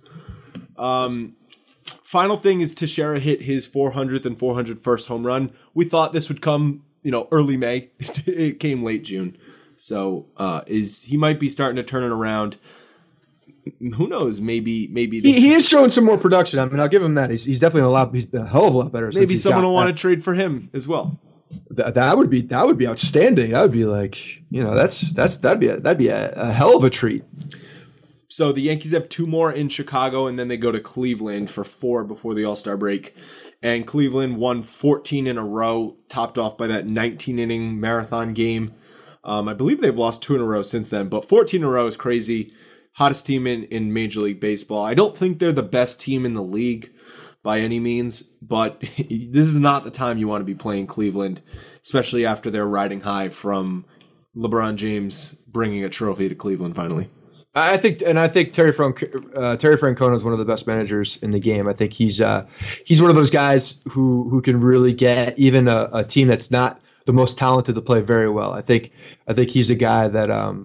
Final thing is Teixeira hit his 400th and 401st home run. We thought this would come, early May. It came late June. So he might be starting to turn it around. Who knows? Maybe he is showing some more production. I mean, I'll give him that. He's definitely he's been a hell of a lot better. Maybe someone will want to trade for him as well. That would be outstanding. That would be that'd be a hell of a treat. So the Yankees have 2 more in Chicago, and then they go to Cleveland for 4 before the All-Star break. And Cleveland won 14 in a row, topped off by that 19-inning marathon game. I believe they've lost 2 in a row since then, but 14 in a row is crazy. Hottest team in Major League Baseball. I don't think they're the best team in the league by any means, but this is not the time you want to be playing Cleveland, especially after they're riding high from LeBron James bringing a trophy to Cleveland finally. I think Terry Francona is one of the best managers in the game. I think he's one of those guys who can really get even a team that's not the most talented to play very well. I think he's a guy that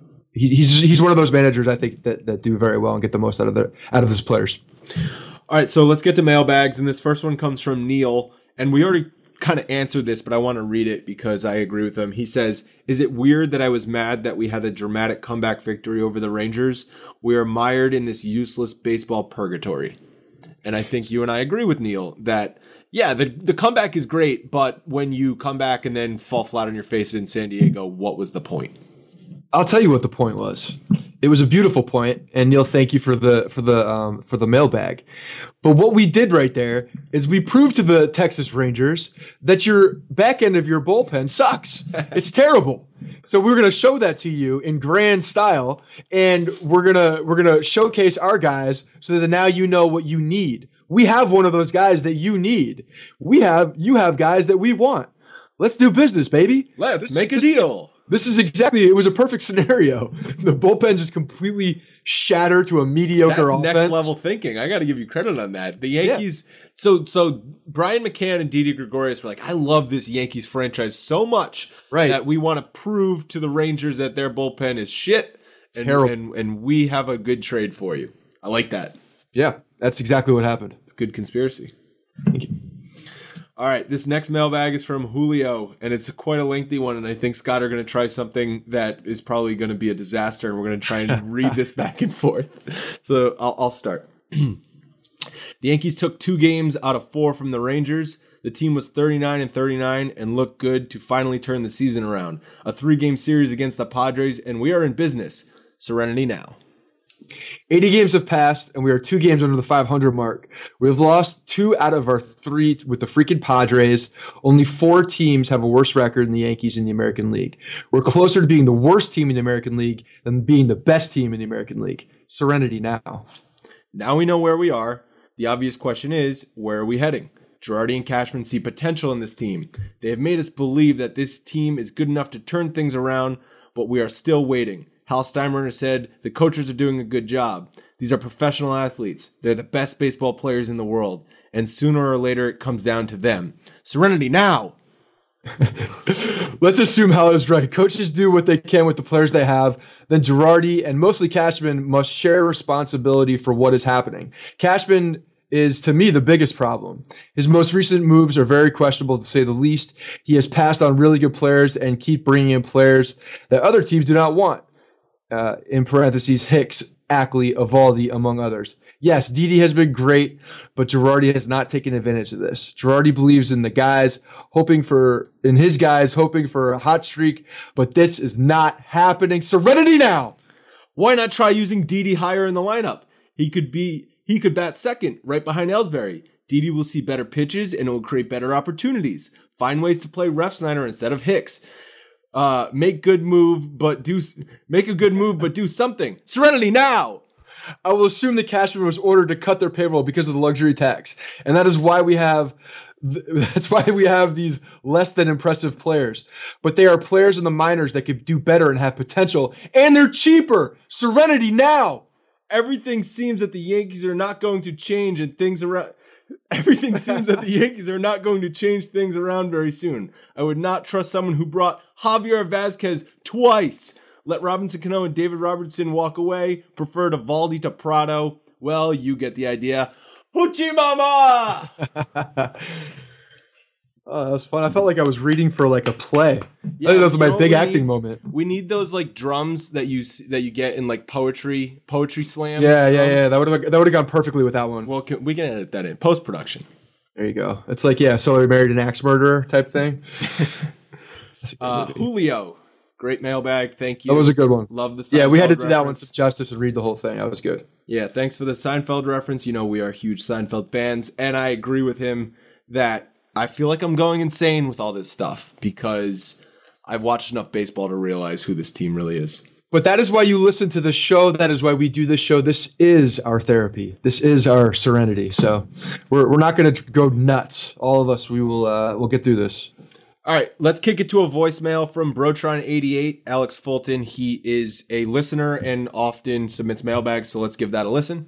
he's one of those managers I think that do very well and get the most out of his players. All right, so let's get to mailbags, and this first one comes from Neil, and we already kind of answered this, but I want to read it because I agree with him. He says, "Is it weird that I was mad that we had a dramatic comeback victory over the Rangers? We are mired in this useless baseball purgatory." And I think you and I agree with Neil that, yeah, the comeback is great, but when you come back and then fall flat on your face in San Diego, what was the point? I'll tell you what the point was. It was a beautiful point, and Neil, thank you for the mailbag. But what we did right there is we proved to the Texas Rangers that your back end of your bullpen sucks. It's terrible. So we're gonna show that to you in grand style, and we're gonna showcase our guys so that now you know what you need. We have one of those guys that you need. You have guys that we want. Let's do business, baby. Let's make a deal. It was a perfect scenario. The bullpen just completely shattered to a mediocre offense. That's next level thinking. I got to give you credit on that. The Yankees, so Brian McCann and Didi Gregorius were like, I love this Yankees franchise so much that we want to prove to the Rangers that their bullpen is shit and we have a good trade for you. I like that. Yeah, that's exactly what happened. It's good conspiracy. Thank you. All right, this next mailbag is from Julio, and it's quite a lengthy one, and I think Scott are going to try something that is probably going to be a disaster, and we're going to try and read this back and forth. So I'll start. The Yankees took 2 games out of 4 from the Rangers. The team was 39-39 and looked good to finally turn the season around. A 3-game series against the Padres, and we are in business. Serenity now. 80 games have passed, and we are 2 games under the 500 mark. We've lost 2 out of our 3 with the freaking Padres. Only 4 teams have a worse record than the Yankees in the American League. We're closer to being the worst team in the American League than being the best team in the American League. Serenity now. Now we know where we are. The obvious question is, where are we heading? Girardi and Cashman see potential in this team. They have made us believe that this team is good enough to turn things around, but we are still waiting. Hal Steinbrenner said, the coaches are doing a good job. These are professional athletes. They're the best baseball players in the world. And sooner or later, it comes down to them. Serenity now! Let's assume Hal is right. Coaches do what they can with the players they have. Then Girardi and mostly Cashman must share responsibility for what is happening. Cashman is, to me, the biggest problem. His most recent moves are very questionable, to say the least. He has passed on really good players and keep bringing in players that other teams do not want. In parentheses, Hicks, Ackley, Eovaldi, among others. Yes, Didi has been great, but Girardi has not taken advantage of this. Girardi believes in hoping for a hot streak, but this is not happening. Serenity now! Why not try using Didi higher in the lineup? He could bat second, right behind Ellsbury. Didi will see better pitches and it will create better opportunities. Find ways to play Refsnyder instead of Hicks. Make a good move, but do something. Serenity now! I will assume that Cashman was ordered to cut their payroll because of the luxury tax, and that's why we have these less than impressive players. But they are players in the minors that could do better and have potential, and they're cheaper. Serenity now! Everything seems that the Yankees are not going to change and things around. Everything seems that the Yankees are not going to change things around very soon. I would not trust someone who brought Javier Vazquez twice. Let Robinson Cano and David Robertson walk away. Preferred Eovaldi to Prado. Well, you get the idea. Hoochie Mama! Oh, that was fun. I felt like I was reading for like a play. Yeah, I think that was my big acting moment. We need those like drums that you get in like poetry slam. Yeah. That would have gone perfully with that one. Well, we can edit that in post production. There you go. It's like so we married an axe murderer type thing. Julio, great mailbag. Thank you. That was a good one. Love the Seinfeld Yeah, we had to do reference. that one some justice and read the whole thing. That was good. Yeah, thanks for the Seinfeld reference. You know we are huge Seinfeld fans, and I agree with him that I feel like I'm going insane with all this stuff because I've watched enough baseball to realize who this team really is. But that is why you listen to the show. That is why we do this show. This is our therapy. This is our serenity. So we're not going to go nuts. All of us, we'll get through this. All right, let's kick it to a voicemail from Brotron88, Alex Fulton. He is a listener and often submits mailbags, so let's give that a listen.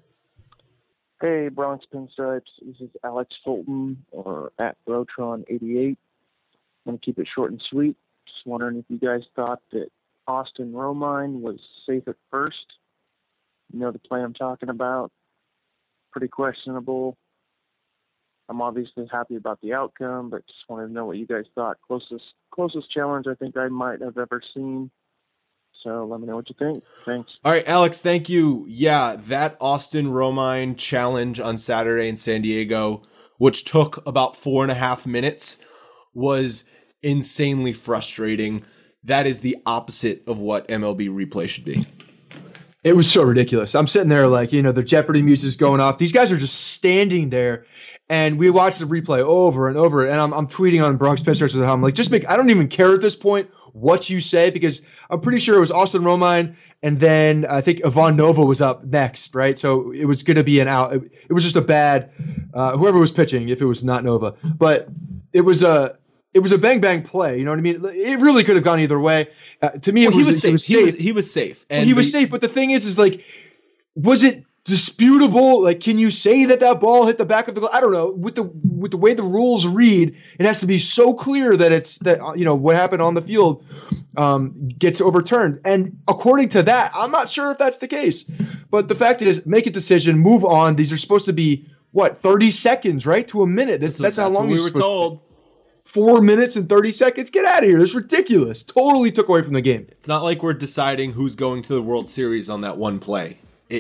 Hey, Bronx Pinstripes. This is Alex Fulton, or at Brotron88. I'm going to keep it short and sweet. Just wondering if you guys thought that Austin Romine was safe at first. You know the play I'm talking about. Pretty questionable. I'm obviously happy about the outcome, but just wanted to know what you guys thought. Closest challenge I think I might have ever seen. So let me know what you think. Thanks. All right, Alex, thank you. Yeah, that Austin Romine challenge on Saturday in San Diego, which took about 4.5 minutes, was insanely frustrating. That is the opposite of what MLB replay should be. It was so ridiculous. I'm sitting there like, the Jeopardy music's going off. These guys are just standing there. And we watched the replay over and over. And I'm tweeting on Bronx Pinstripes at home. Like, I don't even care at this point what you say, because I'm pretty sure it was Austin Romine. And then I think Ivan Nova was up next, right? So it was going to be an out. It was just a bad, whoever was pitching, if it was not Nova. But it was a bang bang play. You know what I mean? It really could have gone either way. To me, he was safe. He was safe. And he was safe. But the thing is like, was it disputable? Like, can you say that ball hit the back of the glove? I don't know. With the way the rules read, it has to be so clear that what happened on the field gets overturned. And according to that, I'm not sure if that's the case. But the fact is, make a decision, move on. These are supposed to be 30 seconds, right, to a minute. That's how long we were told. 4 minutes and 30 seconds. Get out of here. That's ridiculous. Totally took away from the game. It's not like we're deciding who's going to the World Series on that one play.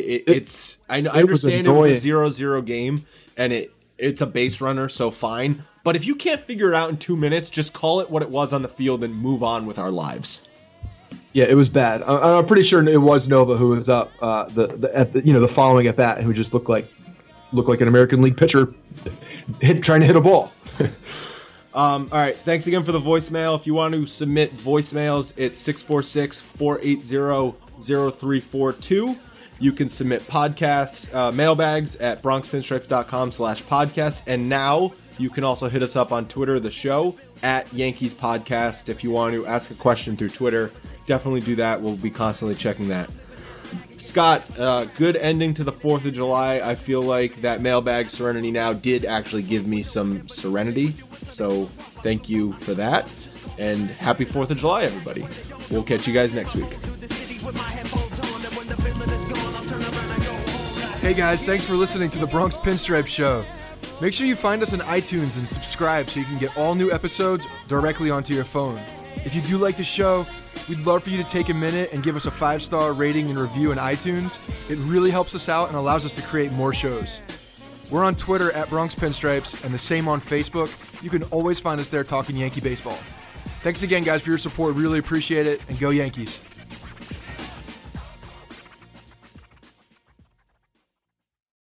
I understand it was a 0-0 game, and it's a base runner, so fine. But if you can't figure it out in 2 minutes, just call it what it was on the field and move on with our lives. Yeah, it was bad. I'm pretty sure it was Nova who was up the following at bat, who just looked like an American League pitcher trying to hit a ball. All right, thanks again for the voicemail. If you want to submit voicemails, it's 646-480-0342. You can submit podcasts, mailbags at bronxpinstripes.com/podcast. And now you can also hit us up on Twitter, the show, at Yankees Podcast. If you want to ask a question through Twitter, definitely do that. We'll be constantly checking that. Scott, good ending to the 4th of July. I feel like that mailbag Serenity Now did actually give me some serenity. So thank you for that. And happy 4th of July, everybody. We'll catch you guys next week. Hey guys, thanks for listening to the Bronx Pinstripe Show. Make sure you find us on iTunes and subscribe so you can get all new episodes directly onto your phone. If you do like the show, we'd love for you to take a minute and give us a 5-star rating and review in iTunes. It really helps us out and allows us to create more shows. We're on Twitter at Bronx Pinstripes and the same on Facebook. You can always find us there talking Yankee baseball. Thanks again, guys, for your support. Really appreciate it, and go Yankees.